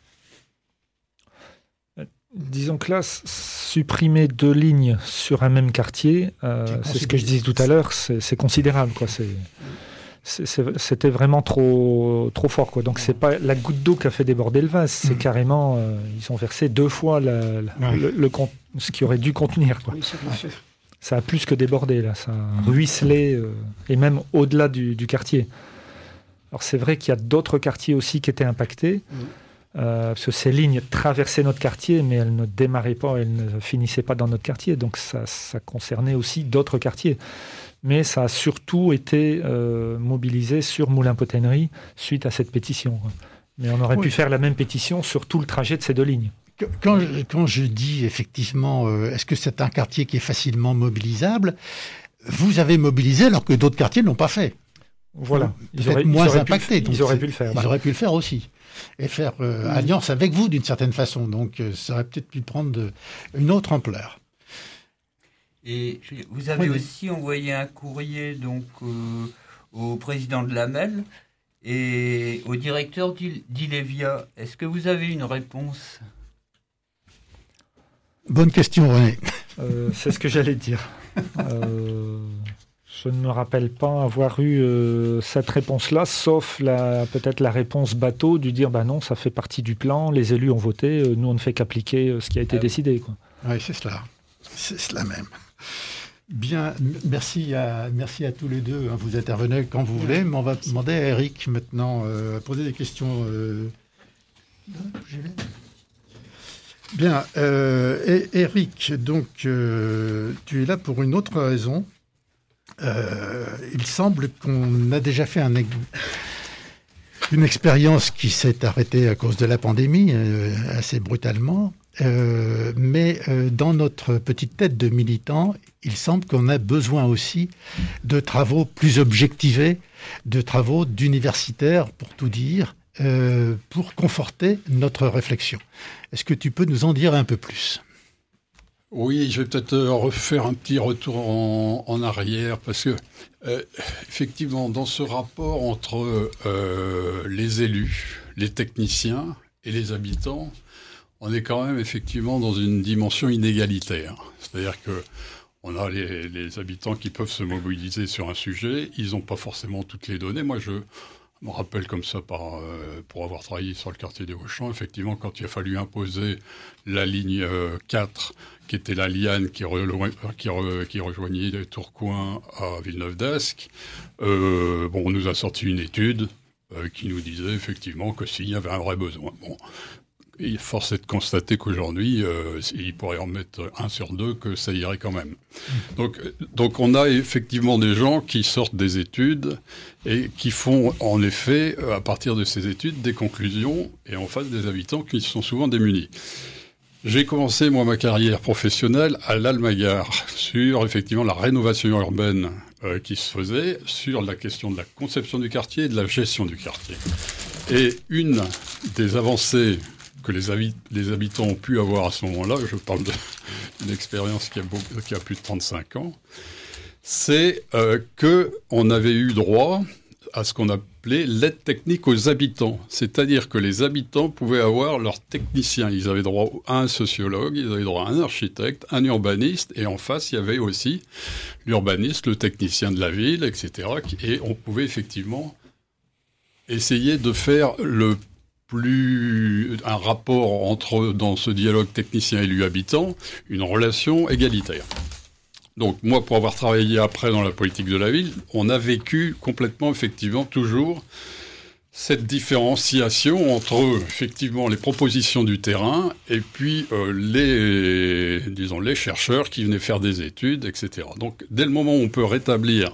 Disons que là, supprimer deux lignes sur un même quartier, euh, c'est ce que je disais tout à l'heure, c'est, c'est considérable, quoi. C'est, c'est, c'est, c'était vraiment trop, trop fort, quoi. Donc c'est pas la goutte d'eau qui a fait déborder le vase, c'est mmh. carrément, euh, ils ont versé deux fois la, la, ouais. le, le, ce qui aurait dû contenir, quoi. Oui, ouais. Ça a plus que débordé, là, ça a ruisselé, euh, et même au-delà du, du quartier. Alors c'est vrai qu'il y a d'autres quartiers aussi qui étaient impactés. Mmh. Euh, parce que ces lignes traversaient notre quartier, mais elles ne démarraient pas, elles ne finissaient pas dans notre quartier. Donc ça, ça concernait aussi d'autres quartiers. Mais ça a surtout été euh, mobilisé sur Moulins-Potannery suite à cette pétition. Mais on aurait oui. pu faire la même pétition sur tout le trajet de ces deux lignes. Quand je, quand je dis effectivement, euh, est-ce que c'est un quartier qui est facilement mobilisable? Vous avez mobilisé alors que d'autres quartiers ne l'ont pas fait. Voilà. Ils auraient, moins ils auraient impactés. Pu, ils auraient pu le faire. Ils auraient pu le faire aussi. Et faire euh, mmh. alliance avec vous d'une certaine façon. Donc euh, ça aurait peut-être pu prendre de, une autre ampleur. Et vous avez oui. aussi envoyé un courrier donc, euh, au président de l'A M E L et au directeur d'Ilevia. Est-ce que vous avez une réponse? Bonne question, René. Euh, c'est ce que j'allais dire. euh... Je ne me rappelle pas avoir eu euh, cette réponse-là, sauf la, peut-être la réponse bateau du dire bah non, ça fait partie du plan, les élus ont voté, euh, nous on ne fait qu'appliquer euh, ce qui a été ah, décidé. Quoi. Oui, c'est cela. C'est cela même. Bien, merci à, merci à tous les deux. Hein, vous intervenez quand vous voulez, mais on va demander à Eric maintenant euh, à poser des questions. Euh... Bien, euh, Eric, donc euh, tu es là pour une autre raison. Euh, il semble qu'on a déjà fait un, une expérience qui s'est arrêtée à cause de la pandémie, euh, assez brutalement. Euh, mais euh, dans notre petite tête de militants, il semble qu'on a besoin aussi de travaux plus objectivés, de travaux d'universitaires, pour tout dire, euh, pour conforter notre réflexion. Est-ce que tu peux nous en dire un peu plus ? Oui, je vais peut-être refaire un petit retour en, en arrière, parce que, euh, effectivement, dans ce rapport entre euh, les élus, les techniciens et les habitants, on est quand même effectivement dans une dimension inégalitaire. C'est-à-dire que on a les, les habitants qui peuvent se mobiliser sur un sujet, ils n'ont pas forcément toutes les données. Moi, je me rappelle comme ça, par, euh, pour avoir travaillé sur le quartier des Auchamps, effectivement, quand il a fallu imposer la ligne euh, quatre, qui était la liane qui, relo- qui, re- qui rejoignait Tourcoing à Villeneuve-d'Ascq, euh, bon, on nous a sorti une étude euh, qui nous disait effectivement que s'il y avait un vrai besoin. Bon, il force est de constater qu'aujourd'hui, euh, il pourrait en mettre un sur deux, que ça irait quand même. Donc, donc on a effectivement des gens qui sortent des études et qui font en effet, à partir de ces études, des conclusions, et en face des habitants qui sont souvent démunis. J'ai commencé, moi, ma carrière professionnelle à l'Almagar, sur, effectivement, la rénovation urbaine euh, qui se faisait, sur la question de la conception du quartier et de la gestion du quartier. Et une des avancées que les, habi- les habitants ont pu avoir à ce moment-là, je parle de, d'une expérience qui a, beaucoup, qui a plus de trente-cinq ans, c'est euh, qu'on avait eu droit à ce qu'on appelait l'aide technique aux habitants. C'est-à-dire que les habitants pouvaient avoir leurs techniciens. Ils avaient droit à un sociologue, ils avaient droit à un architecte, un urbaniste, et en face, il y avait aussi l'urbaniste, le technicien de la ville, et cetera. Et on pouvait effectivement essayer de faire le plus un rapport entre, dans ce dialogue technicien-élu-habitant, une relation égalitaire. Donc moi, pour avoir travaillé après dans la politique de la ville, on a vécu complètement, effectivement, toujours cette différenciation entre, effectivement, les propositions du terrain et puis euh, les, disons, les chercheurs qui venaient faire des études, et cetera. Donc dès le moment où on peut rétablir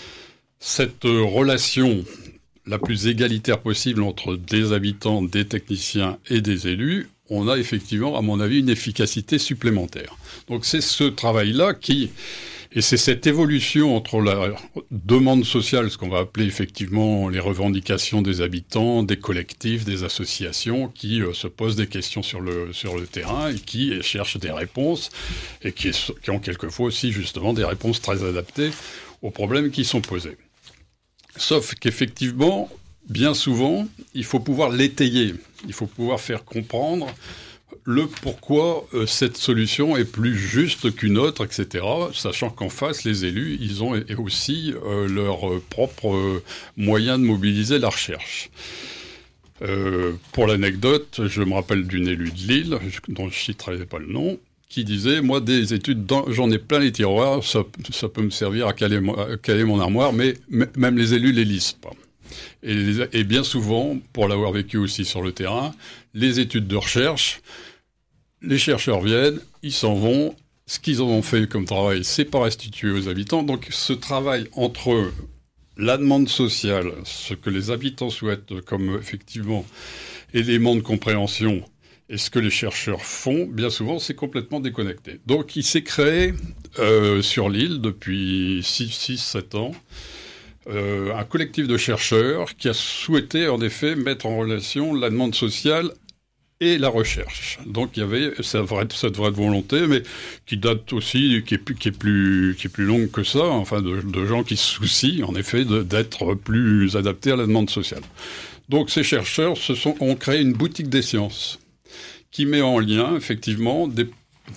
cette euh, relation la plus égalitaire possible entre des habitants, des techniciens et des élus, on a effectivement, à mon avis, une efficacité supplémentaire. Donc c'est ce travail-là qui Et c'est cette évolution entre la demande sociale, ce qu'on va appeler effectivement les revendications des habitants, des collectifs, des associations, qui euh, se posent des questions sur le, sur le terrain et qui cherchent des réponses et qui, qui ont quelquefois aussi justement des réponses très adaptées aux problèmes qui sont posés. Sauf qu'effectivement, bien souvent, il faut pouvoir l'étayer, il faut pouvoir faire comprendre le pourquoi euh, cette solution est plus juste qu'une autre, et cetera, sachant qu'en face, les élus, ils ont aussi euh, leurs euh, propres euh, moyens de mobiliser la recherche. Euh, pour l'anecdote, je me rappelle d'une élue de Lille, dont je ne citerai pas le nom, qui disait « Moi, des études, dans, j'en ai plein les tiroirs, ça, ça peut me servir à caler, à caler mon armoire, mais m- même les élus ne les lisent pas. » Et, et bien souvent, pour l'avoir vécu aussi sur le terrain, les études de recherche, les chercheurs viennent, ils s'en vont, ce qu'ils ont fait comme travail, c'est pas restitué aux habitants. Donc ce travail entre la demande sociale, ce que les habitants souhaitent comme effectivement élément de compréhension, et ce que les chercheurs font, bien souvent, c'est complètement déconnecté. Donc il s'est créé euh, sur l'île depuis six sept ans, Euh, un collectif de chercheurs qui a souhaité en effet mettre en relation la demande sociale et la recherche. Donc il y avait cette vraie, cette vraie volonté, mais qui date aussi, qui est plus, qui est plus, qui est plus longue que ça, enfin de, de gens qui se soucient en effet de, d'être plus adaptés à la demande sociale. Donc ces chercheurs se sont, ont créé une boutique des sciences qui met en lien effectivement des,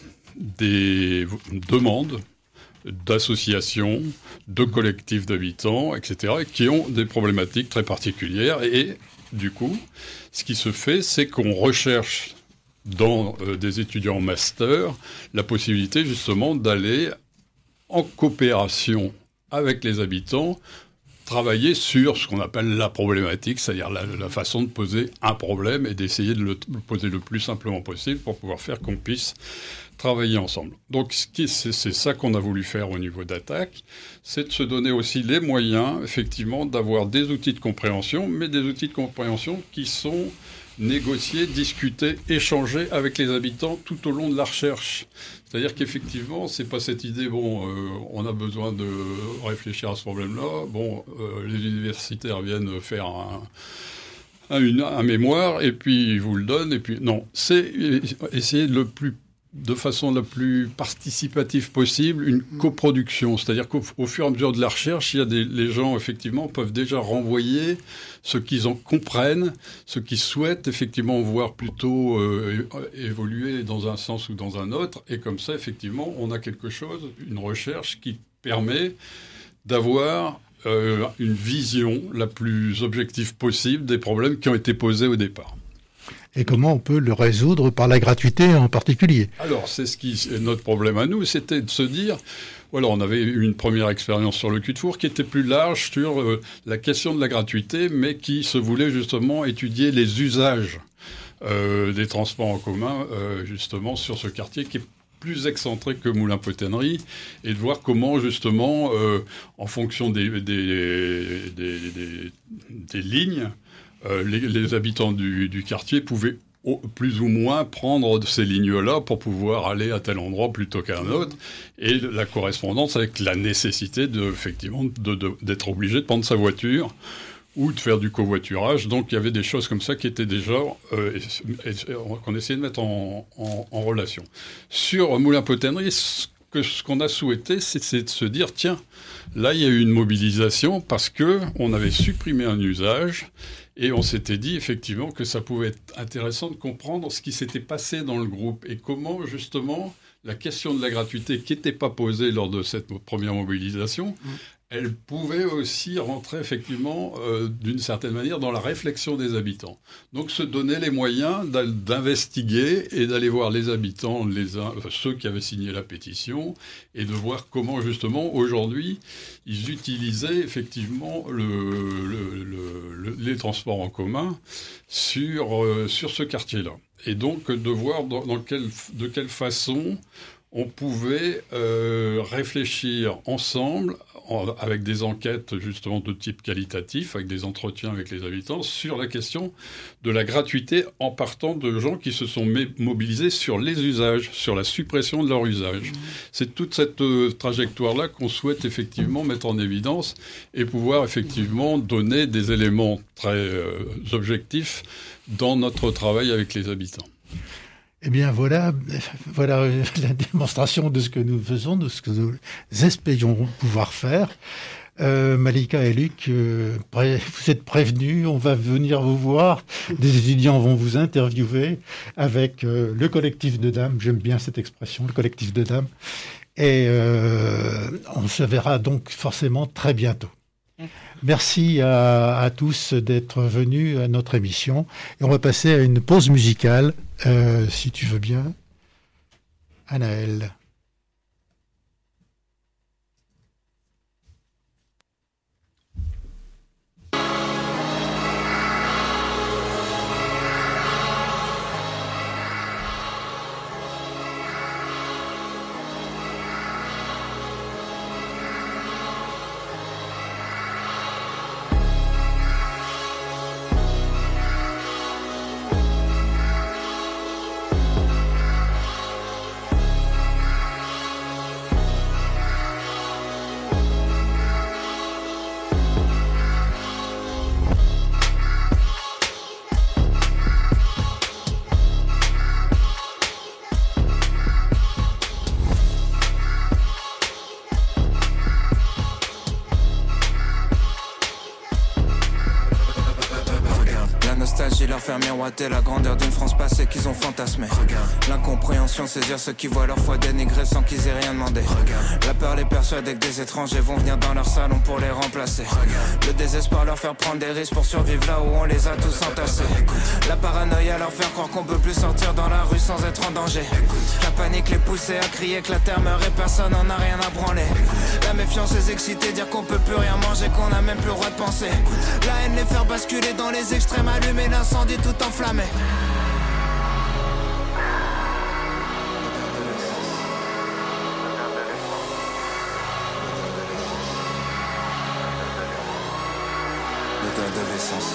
des demandes d'associations, de collectifs d'habitants, et cetera, qui ont des problématiques très particulières. Et du coup, ce qui se fait, c'est qu'on recherche dans euh, des étudiants en master la possibilité justement d'aller en coopération avec les habitants, travailler sur ce qu'on appelle la problématique, c'est-à-dire la, la façon de poser un problème et d'essayer de le poser le plus simplement possible pour pouvoir faire qu'on puisse travailler ensemble. Donc c'est, c'est ça qu'on a voulu faire au niveau d'Attaque, c'est de se donner aussi les moyens, effectivement, d'avoir des outils de compréhension, mais des outils de compréhension qui sont négociés, discutés, échangés avec les habitants tout au long de la recherche. C'est-à-dire qu'effectivement, c'est pas cette idée, bon, euh, on a besoin de réfléchir à ce problème-là, bon, euh, les universitaires viennent faire un... Un, une, un mémoire, et puis ils vous le donnent, et puis... Non, c'est essayer le plus de façon la plus participative possible, une coproduction. C'est-à-dire qu'au au fur et à mesure de la recherche, il y a des, les gens, effectivement, peuvent déjà renvoyer ce qu'ils en comprennent, ce qu'ils souhaitent, effectivement, voir plutôt euh, évoluer dans un sens ou dans un autre. Et comme ça, effectivement, on a quelque chose, une recherche qui permet d'avoir euh, une vision la plus objective possible des problèmes qui ont été posés au départ. Et comment on peut le résoudre par la gratuité en particulier? Alors, c'est ce qui est notre problème à nous, c'était de se dire, voilà, on avait eu une première expérience sur le cul-de-four qui était plus large sur euh, la question de la gratuité, mais qui se voulait justement étudier les usages euh, des transports en commun, euh, justement, sur ce quartier qui est plus excentré que Moulins-Potannery, et de voir comment, justement, euh, en fonction des, des, des, des, des, des lignes, Euh, les, les habitants du, du quartier pouvaient au, plus ou moins prendre ces lignes-là pour pouvoir aller à tel endroit plutôt qu'à un autre, et la correspondance avec la nécessité de, effectivement, de, de, d'être obligé de prendre sa voiture ou de faire du covoiturage. Donc il y avait des choses comme ça qui étaient déjà euh, et, et, qu'on essayait de mettre en, en, en relation. Sur Moulins-Potannery, ce, que, ce qu'on a souhaité, c'est, c'est de se dire, tiens, là il y a eu une mobilisation parce qu'on avait supprimé un usage. Et on s'était dit effectivement que ça pouvait être intéressant de comprendre ce qui s'était passé dans le groupe et comment justement la question de la gratuité qui n'était pas posée lors de cette première mobilisation, mmh. elle pouvait aussi rentrer effectivement euh, d'une certaine manière dans la réflexion des habitants. Donc se donner les moyens d'investiguer et d'aller voir les habitants, les uns, enfin, ceux qui avaient signé la pétition, et de voir comment justement aujourd'hui ils utilisaient effectivement le, le, le, le, les transports en commun sur, euh, sur ce quartier-là. Et donc de voir dans, dans quelle, de quelle façon on pouvait euh, réfléchir ensemble en, avec des enquêtes justement de type qualitatif, avec des entretiens avec les habitants, sur la question de la gratuité en partant de gens qui se sont mé- mobilisés sur les usages, sur la suppression de leur usage. Mmh. C'est toute cette euh, trajectoire-là qu'on souhaite effectivement mettre en évidence et pouvoir effectivement donner des éléments très euh, objectifs dans notre travail avec les habitants. Eh bien, voilà, voilà la démonstration de ce que nous faisons, de ce que nous espérons pouvoir faire. Euh, Malika et Luc, euh, pré- vous êtes prévenus, on va venir vous voir, des étudiants vont vous interviewer avec euh, le collectif de dames, j'aime bien cette expression, le collectif de dames, et euh, on se verra donc forcément très bientôt. Merci à, à tous d'être venus à notre émission. Et on va passer à une pause musicale, euh, si tu veux bien. Anaël. Leur faire miroiter la grandeur d'une France passée qu'ils ont fantasmée. L'incompréhension, saisir ceux qui voient leur foi dénigrée sans qu'ils aient rien demandé. La peur les persuader que des étrangers vont venir dans leur salon pour les remplacer. Le désespoir leur faire prendre des risques pour survivre là où on les a tous entassés. La paranoïa leur faire croire qu'on peut plus sortir dans la rue sans être en danger. La panique les pousser à crier que la terre meurt et personne n'en a rien à branler. La méfiance les exciter, dire qu'on peut plus rien manger, qu'on n'a même plus le droit de penser. La haine les faire basculer dans les extrêmes, allumer l'incendie tout enflammé. L'adolescence.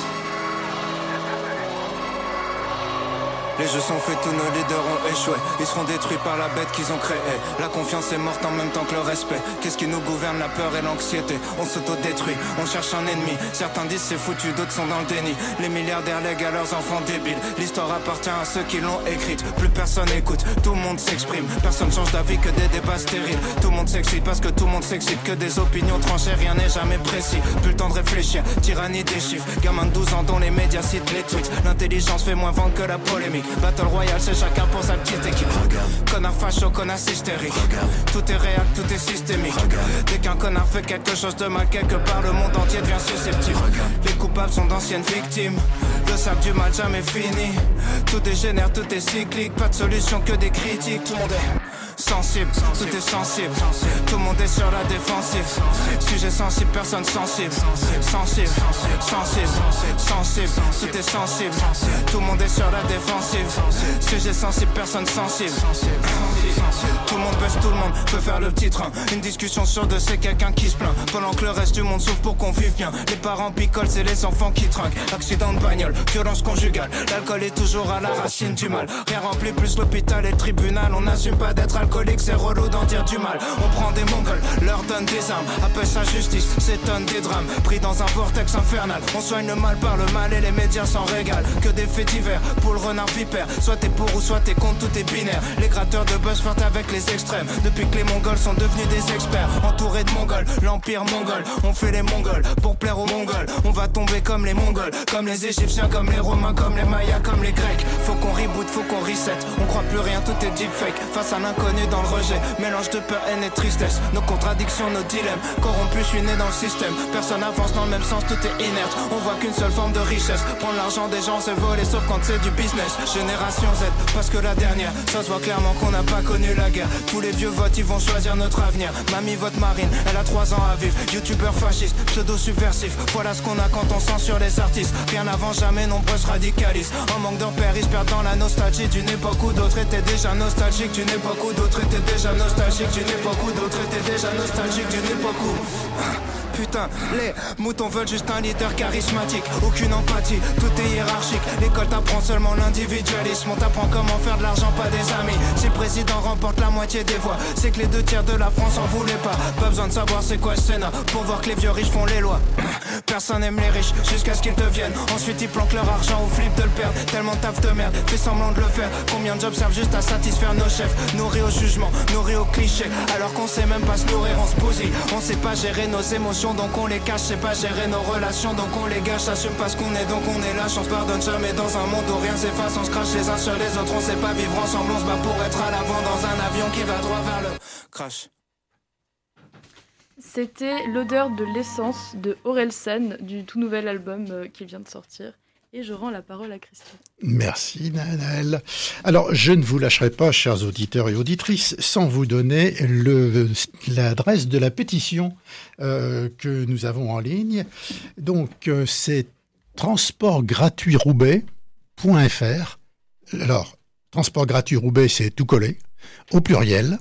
Les jeux sont faits, tous nos leaders ont échoué. Ils seront détruits par la bête qu'ils ont créée. La confiance est morte en même temps que le respect. Qu'est-ce qui nous gouverne? La peur et l'anxiété. On s'auto-détruit, on cherche un ennemi. Certains disent c'est foutu, d'autres sont dans le déni. Les milliardaires lèguent à leurs enfants débiles. L'histoire appartient à ceux qui l'ont écrite. Plus personne écoute, tout le monde s'exprime. Personne change d'avis, que des débats stériles. Tout le monde s'excite parce que tout le monde s'excite. Que des opinions tranchées, rien n'est jamais précis. Plus le temps de réfléchir, tyrannie des chiffres. Gamin de douze ans dont les médias citent les tweets. L'intelligence fait moins vendre que la polémique. Battle Royale, c'est chacun pour sa petite équipe. Regarde. Connard facho, connard hystérique. Regarde. Tout est réel, tout est systémique. Regarde. Dès qu'un connard fait quelque chose de mal quelque part, le monde entier devient susceptible. Regarde. Les coupables sont d'anciennes victimes. Le sac du mal jamais fini. Tout dégénère, tout est cyclique. Pas de solution que des critiques. Tout le monde est sensible, sensible. Tout est sensible. sensible. Tout le monde est sur la défensive. Sensible. Sujet sensible, personne sensible. Sensible, sensible, sensible. sensible. sensible. sensible. Tout est sensible. sensible. Tout le monde est sur la défensive. Sujet sensible, personne sensible. Tout le monde baisse, tout le monde peut faire le petit train. Une discussion sur deux, c'est quelqu'un qui se plaint. Pendant que le reste du monde souffre pour qu'on vive bien. Les parents picolent, c'est les enfants qui trinquent. Accident de bagnole, violence conjugale. L'alcool est toujours à la racine du mal. Rien remplit plus l'hôpital et le tribunal. On n'assume pas d'être alcoolique, c'est relou d'en dire du mal. On prend des mongols, leur donne des armes. Appelle ça justice, s'étonne des drames. Pris dans un vortex infernal. On soigne le mal par le mal et les médias s'en régalent. Que des faits divers, pour le renard vipère. Soit t'es pour ou soit t'es contre, tout est binaire. Les gratteurs de buzz flirtent avec les extrêmes. Depuis que les mongols sont devenus des experts. Entourés de mongols, l'empire mongol. On fait les mongols pour plaire aux mongols. On va tomber comme les mongols, comme les égyptiens, comme les romains, comme les mayas, comme les grecs. Faut qu'on reboot, faut qu'on reset. On croit plus rien, tout est deepfake. Face à l'inconnu dans le rejet. Mélange de peur, haine et tristesse. Nos contradictions, nos dilemmes. Corrompus, je suis né dans le système. Personne avance dans le même sens, tout est inerte. On voit qu'une seule forme de richesse. Prendre l'argent des gens, c'est voler, sauf quand c'est du business. Génération Z, parce que la dernière, ça se voit clairement qu'on n'a pas connu la guerre. Tous les vieux votent, ils vont choisir notre avenir. Mamie vote Marine, elle a trois ans à vivre. Youtubeur fasciste, pseudo subversif. Voilà ce qu'on a quand on censure les artistes. Rien avant jamais, nombreux se radicalisent. En manque de repères, ils se perdent dans la nostalgie d'une époque où d'autres étaient déjà nostalgiques. D'une époque où d'autres d'autres étaient déjà nostalgiques d'une époque où d'autres étaient déjà nostalgiques d'une époque où... Putain, les moutons veulent juste un leader charismatique. Aucune empathie, tout est hiérarchique. L'école t'apprend seulement l'individualisme. On t'apprend comment faire de l'argent, pas des amis. Si le président remporte la moitié des voix, c'est que les deux tiers de la France en voulaient pas. Pas besoin de savoir c'est quoi le Sénat pour voir que les vieux riches font les lois. Personne n'aime les riches jusqu'à ce qu'ils deviennent. Ensuite ils planquent leur argent ou flippent de le perdre. Tellement taf de merde, fais semblant de le faire. Combien de jobs servent juste à satisfaire nos chefs? Nourris au jugement, nourris au cliché. Alors qu'on sait même pas se nourrir, on se bousille. On sait pas gérer nos émotions, donc on les cache. C'est pas gérer nos relations, donc on les gâche. Assume parce qu'on est, donc on est lâche. On se pardonne jamais dans un monde où rien s'efface. On se crache les uns sur les autres, on sait pas vivre ensemble. On se bat pour être à l'avant dans un avion qui va droit vers le crash. C'était l'odeur de l'essence de Orelsan du tout nouvel album euh, qui vient de sortir. Et je rends la parole à Christian. Merci Naël. Alors, je ne vous lâcherai pas, chers auditeurs et auditrices, sans vous donner le, l'adresse de la pétition euh, que nous avons en ligne. Donc, euh, c'est transport gratuit roubaix point f r. Alors, transport gratuit Roubaix, c'est tout collé, au pluriel.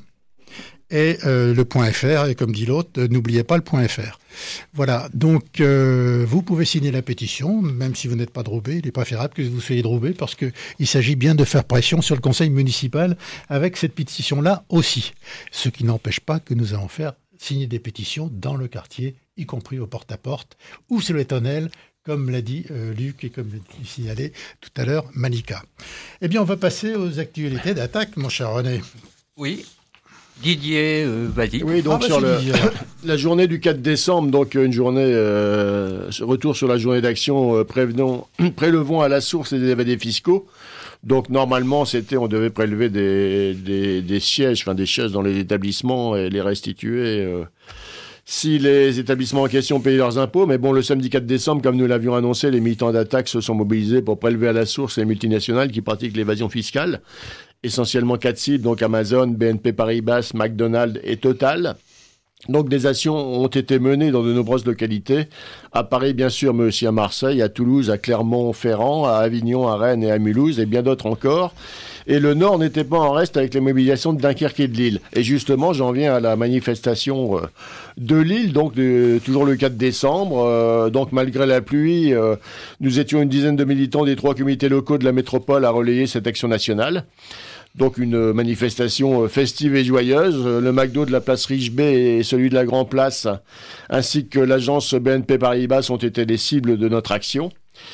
Et euh, le point .fr, et comme dit l'autre, euh, n'oubliez pas le point .fr. Voilà, donc euh, vous pouvez signer la pétition, même si vous n'êtes pas de Roubaix. Il est préférable que vous soyez de Roubaix, parce qu'il s'agit bien de faire pression sur le conseil municipal avec cette pétition-là aussi. Ce qui n'empêche pas que nous allons faire signer des pétitions dans le quartier, y compris au porte-à-porte, ou sur les tonnelles, comme l'a dit euh, Luc et comme l'a signalé tout à l'heure Malika. Eh bien, on va passer aux actualités d'attaque, mon cher René. Oui. Didier, euh, vas-y. Oui, donc ah, sur le, la journée du quatre décembre, donc une journée, euh, retour sur la journée d'action, euh, prévenons, prélevons à la source les évadés fiscaux. Donc normalement, c'était, on devait prélever des, des, des sièges, enfin des chaises dans les établissements et les restituer euh, si les établissements en question payaient leurs impôts. Mais bon, le samedi quatre décembre, comme nous l'avions annoncé, les militants d'attaque se sont mobilisés pour prélever à la source les multinationales qui pratiquent l'évasion fiscale. Essentiellement quatre cibles, donc Amazon, B N P Paribas, McDonald's et Total. Donc des actions ont été menées dans de nombreuses localités, à Paris bien sûr, mais aussi à Marseille, à Toulouse, à Clermont-Ferrand, à Avignon, à Rennes et à Mulhouse, et bien d'autres encore. Et le Nord n'était pas en reste avec les mobilisations de Dunkerque et de Lille. Et justement, j'en viens à la manifestation de Lille, donc de, toujours le quatre décembre. Euh, donc malgré la pluie, euh, nous étions une dizaine de militants des trois comités locaux de la métropole à relayer cette action nationale. Donc une manifestation festive et joyeuse. Le McDo de la place Richebé et celui de la Grand Place, ainsi que l'agence B N P Paribas ont été les cibles de notre action.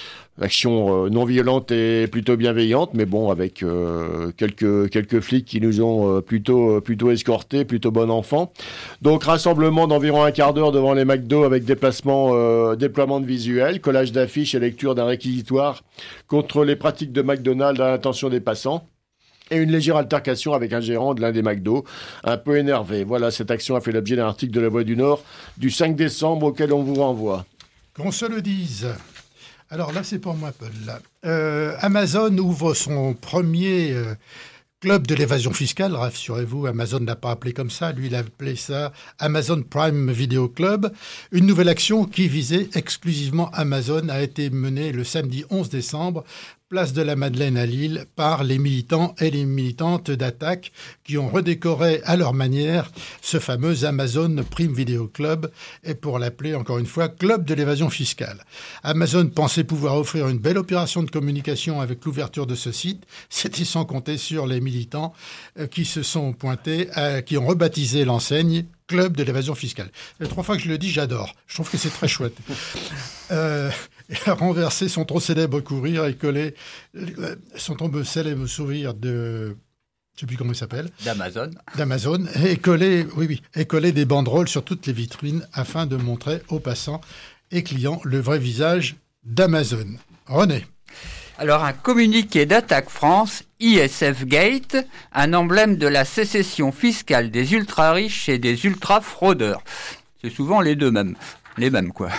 Action non violente et plutôt bienveillante, mais bon, avec euh, quelques quelques flics qui nous ont euh, plutôt plutôt escortés, plutôt bon enfant. Donc rassemblement d'environ un quart d'heure devant les McDo avec déplacement, euh, déploiement de visuels, collage d'affiches et lecture d'un réquisitoire contre les pratiques de McDonald's à l'intention des passants. Et une légère altercation avec un gérant de l'un des McDo, un peu énervé. Voilà, cette action a fait l'objet d'un article de La Voix du Nord du cinq décembre auquel on vous renvoie. Qu'on se le dise. Alors là, c'est pour moi, Paul. Là. Euh, Amazon ouvre son premier euh, club de l'évasion fiscale. Rassurez-vous, Amazon ne l'a pas appelé comme ça. Lui, il a appelé ça Amazon Prime Video Club. Une nouvelle action qui visait exclusivement Amazon a été menée le samedi onze décembre, place de la Madeleine à Lille, par les militants et les militantes d'attaque qui ont redécoré à leur manière ce fameux Amazon Prime Video Club, et pour l'appeler encore une fois Club de l'évasion fiscale. Amazon pensait pouvoir offrir une belle opération de communication avec l'ouverture de ce site. C'était sans compter sur les militants qui se sont pointés, à, qui ont rebaptisé l'enseigne Club de l'évasion fiscale. Les trois fois que je le dis, j'adore. Je trouve que c'est très chouette. Euh, il a renversé son trop célèbre courrier et collé son trop célèbre sourire de... Je ne sais plus comment il s'appelle. D'Amazon. D'Amazon. Et collé, oui, oui, et collé des banderoles sur toutes les vitrines afin de montrer aux passants et clients le vrai visage d'Amazon. René. Alors, un communiqué d'Attaque France, I S F Gate, un emblème de la sécession fiscale des ultra-riches et des ultra-fraudeurs. C'est souvent les deux mêmes. Les mêmes, quoi.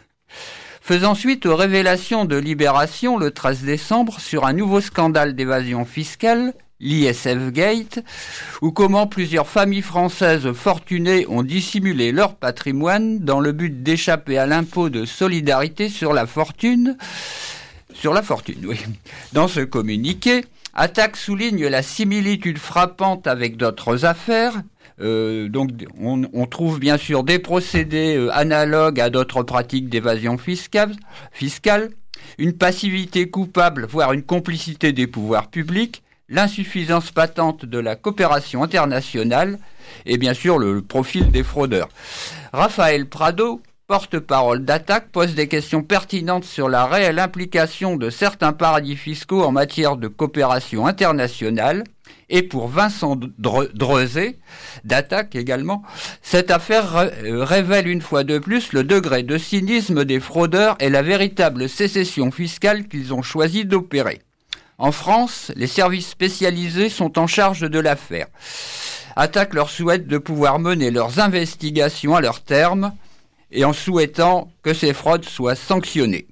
Faisant suite aux révélations de Libération le treize décembre sur un nouveau scandale d'évasion fiscale, l'I S F Gate, où comment plusieurs familles françaises fortunées ont dissimulé leur patrimoine dans le but d'échapper à l'impôt de solidarité sur la fortune... Sur la fortune, oui. Dans ce communiqué, Attaque souligne la similitude frappante avec d'autres affaires. Euh, donc, on, on trouve bien sûr des procédés euh, analogues à d'autres pratiques d'évasion fiscale, fiscale, une passivité coupable, voire une complicité des pouvoirs publics, l'insuffisance patente de la coopération internationale et bien sûr le, le profil des fraudeurs. Raphaël Prado, porte-parole d'Attaque, pose des questions pertinentes sur la réelle implication de certains paradis fiscaux en matière de coopération internationale. Et pour Vincent Drezé, d'Attaque également, cette affaire révèle une fois de plus le degré de cynisme des fraudeurs et la véritable sécession fiscale qu'ils ont choisi d'opérer. En France, les services spécialisés sont en charge de l'affaire. Attaque leur souhaite de pouvoir mener leurs investigations à leur terme et en souhaitant que ces fraudes soient sanctionnées.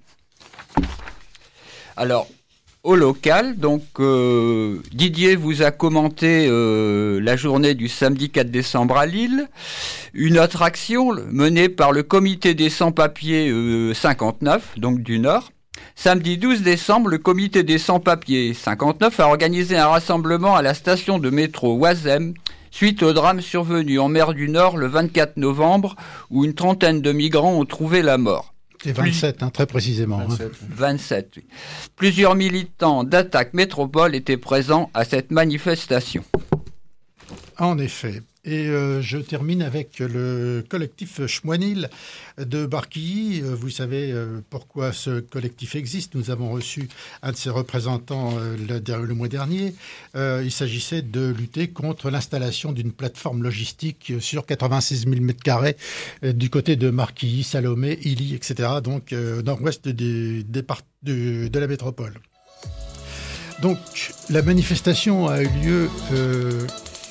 Alors, au local, donc euh, Didier vous a commenté euh, la journée du samedi quatre décembre à Lille. Une autre action menée par le comité des sans-papiers euh, cinquante-neuf, donc du Nord. Samedi douze décembre, le comité des sans-papiers cinquante-neuf a organisé un rassemblement à la station de métro Oisem suite au drame survenu en mer du Nord le vingt-quatre novembre où une trentaine de migrants ont trouvé la mort. C'est vingt-sept, hein, très précisément. vingt-sept, hein. vingt-sept, oui. Plusieurs militants d'Attaque Métropole étaient présents à cette manifestation. En effet. Et euh, je termine avec le collectif Chmoinil de Barquilly. Vous savez euh, pourquoi ce collectif existe. Nous avons reçu un de ses représentants euh, le, le mois dernier. Euh, il s'agissait de lutter contre l'installation d'une plateforme logistique sur quatre-vingt-seize mille mètres carrés euh, du côté de Marquilly, Salomé, Illy, et cetera. Donc euh, nord-ouest des, des part- de, de la métropole. Donc la manifestation a eu lieu... Euh,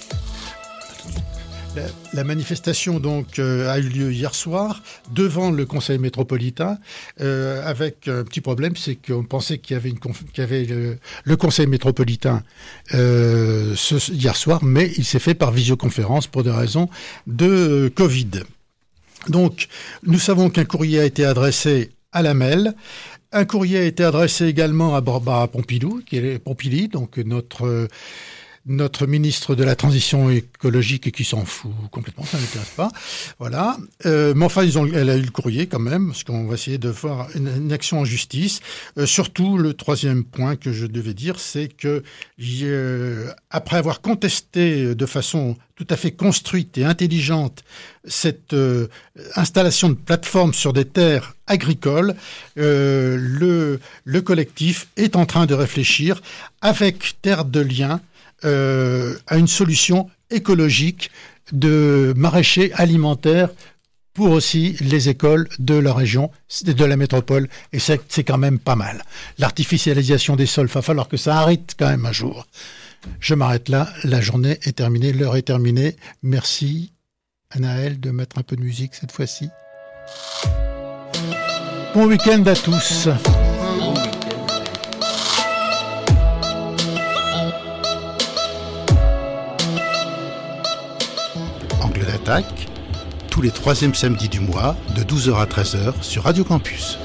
La, la manifestation donc euh, a eu lieu hier soir devant le Conseil métropolitain euh, avec un petit problème, c'est qu'on pensait qu'il y avait, une conf- qu'il y avait le, le Conseil métropolitain euh, ce, hier soir, mais il s'est fait par visioconférence pour des raisons de euh, Covid. Donc nous savons qu'un courrier a été adressé à la M E L. Un courrier a été adressé également à Barbara Pompidou, qui est Pompili, donc notre... Euh, notre ministre de la Transition écologique et qui s'en fout complètement, ça ne l'intéresse pas. Voilà. Euh, mais enfin, ils ont, elle a eu le courrier quand même, parce qu'on va essayer de voir une, une action en justice. Euh, surtout, le troisième point que je devais dire, c'est que euh, après avoir contesté de façon tout à fait construite et intelligente cette euh, installation de plateformes sur des terres agricoles, euh, le, le collectif est en train de réfléchir avec Terre de Liens Euh, à une solution écologique de maraîchers alimentaires pour aussi les écoles de la région, de la métropole, et c'est, c'est quand même pas mal. L'artificialisation des sols, il va falloir que ça arrête quand même un jour. Je m'arrête là, la journée est terminée, l'heure est terminée. Merci Anaël de mettre un peu de musique cette fois-ci. Bon week-end à tous. Angle d'attaque, tous les troisièmes samedis du mois, de douze heures à treize heures sur Radio Campus.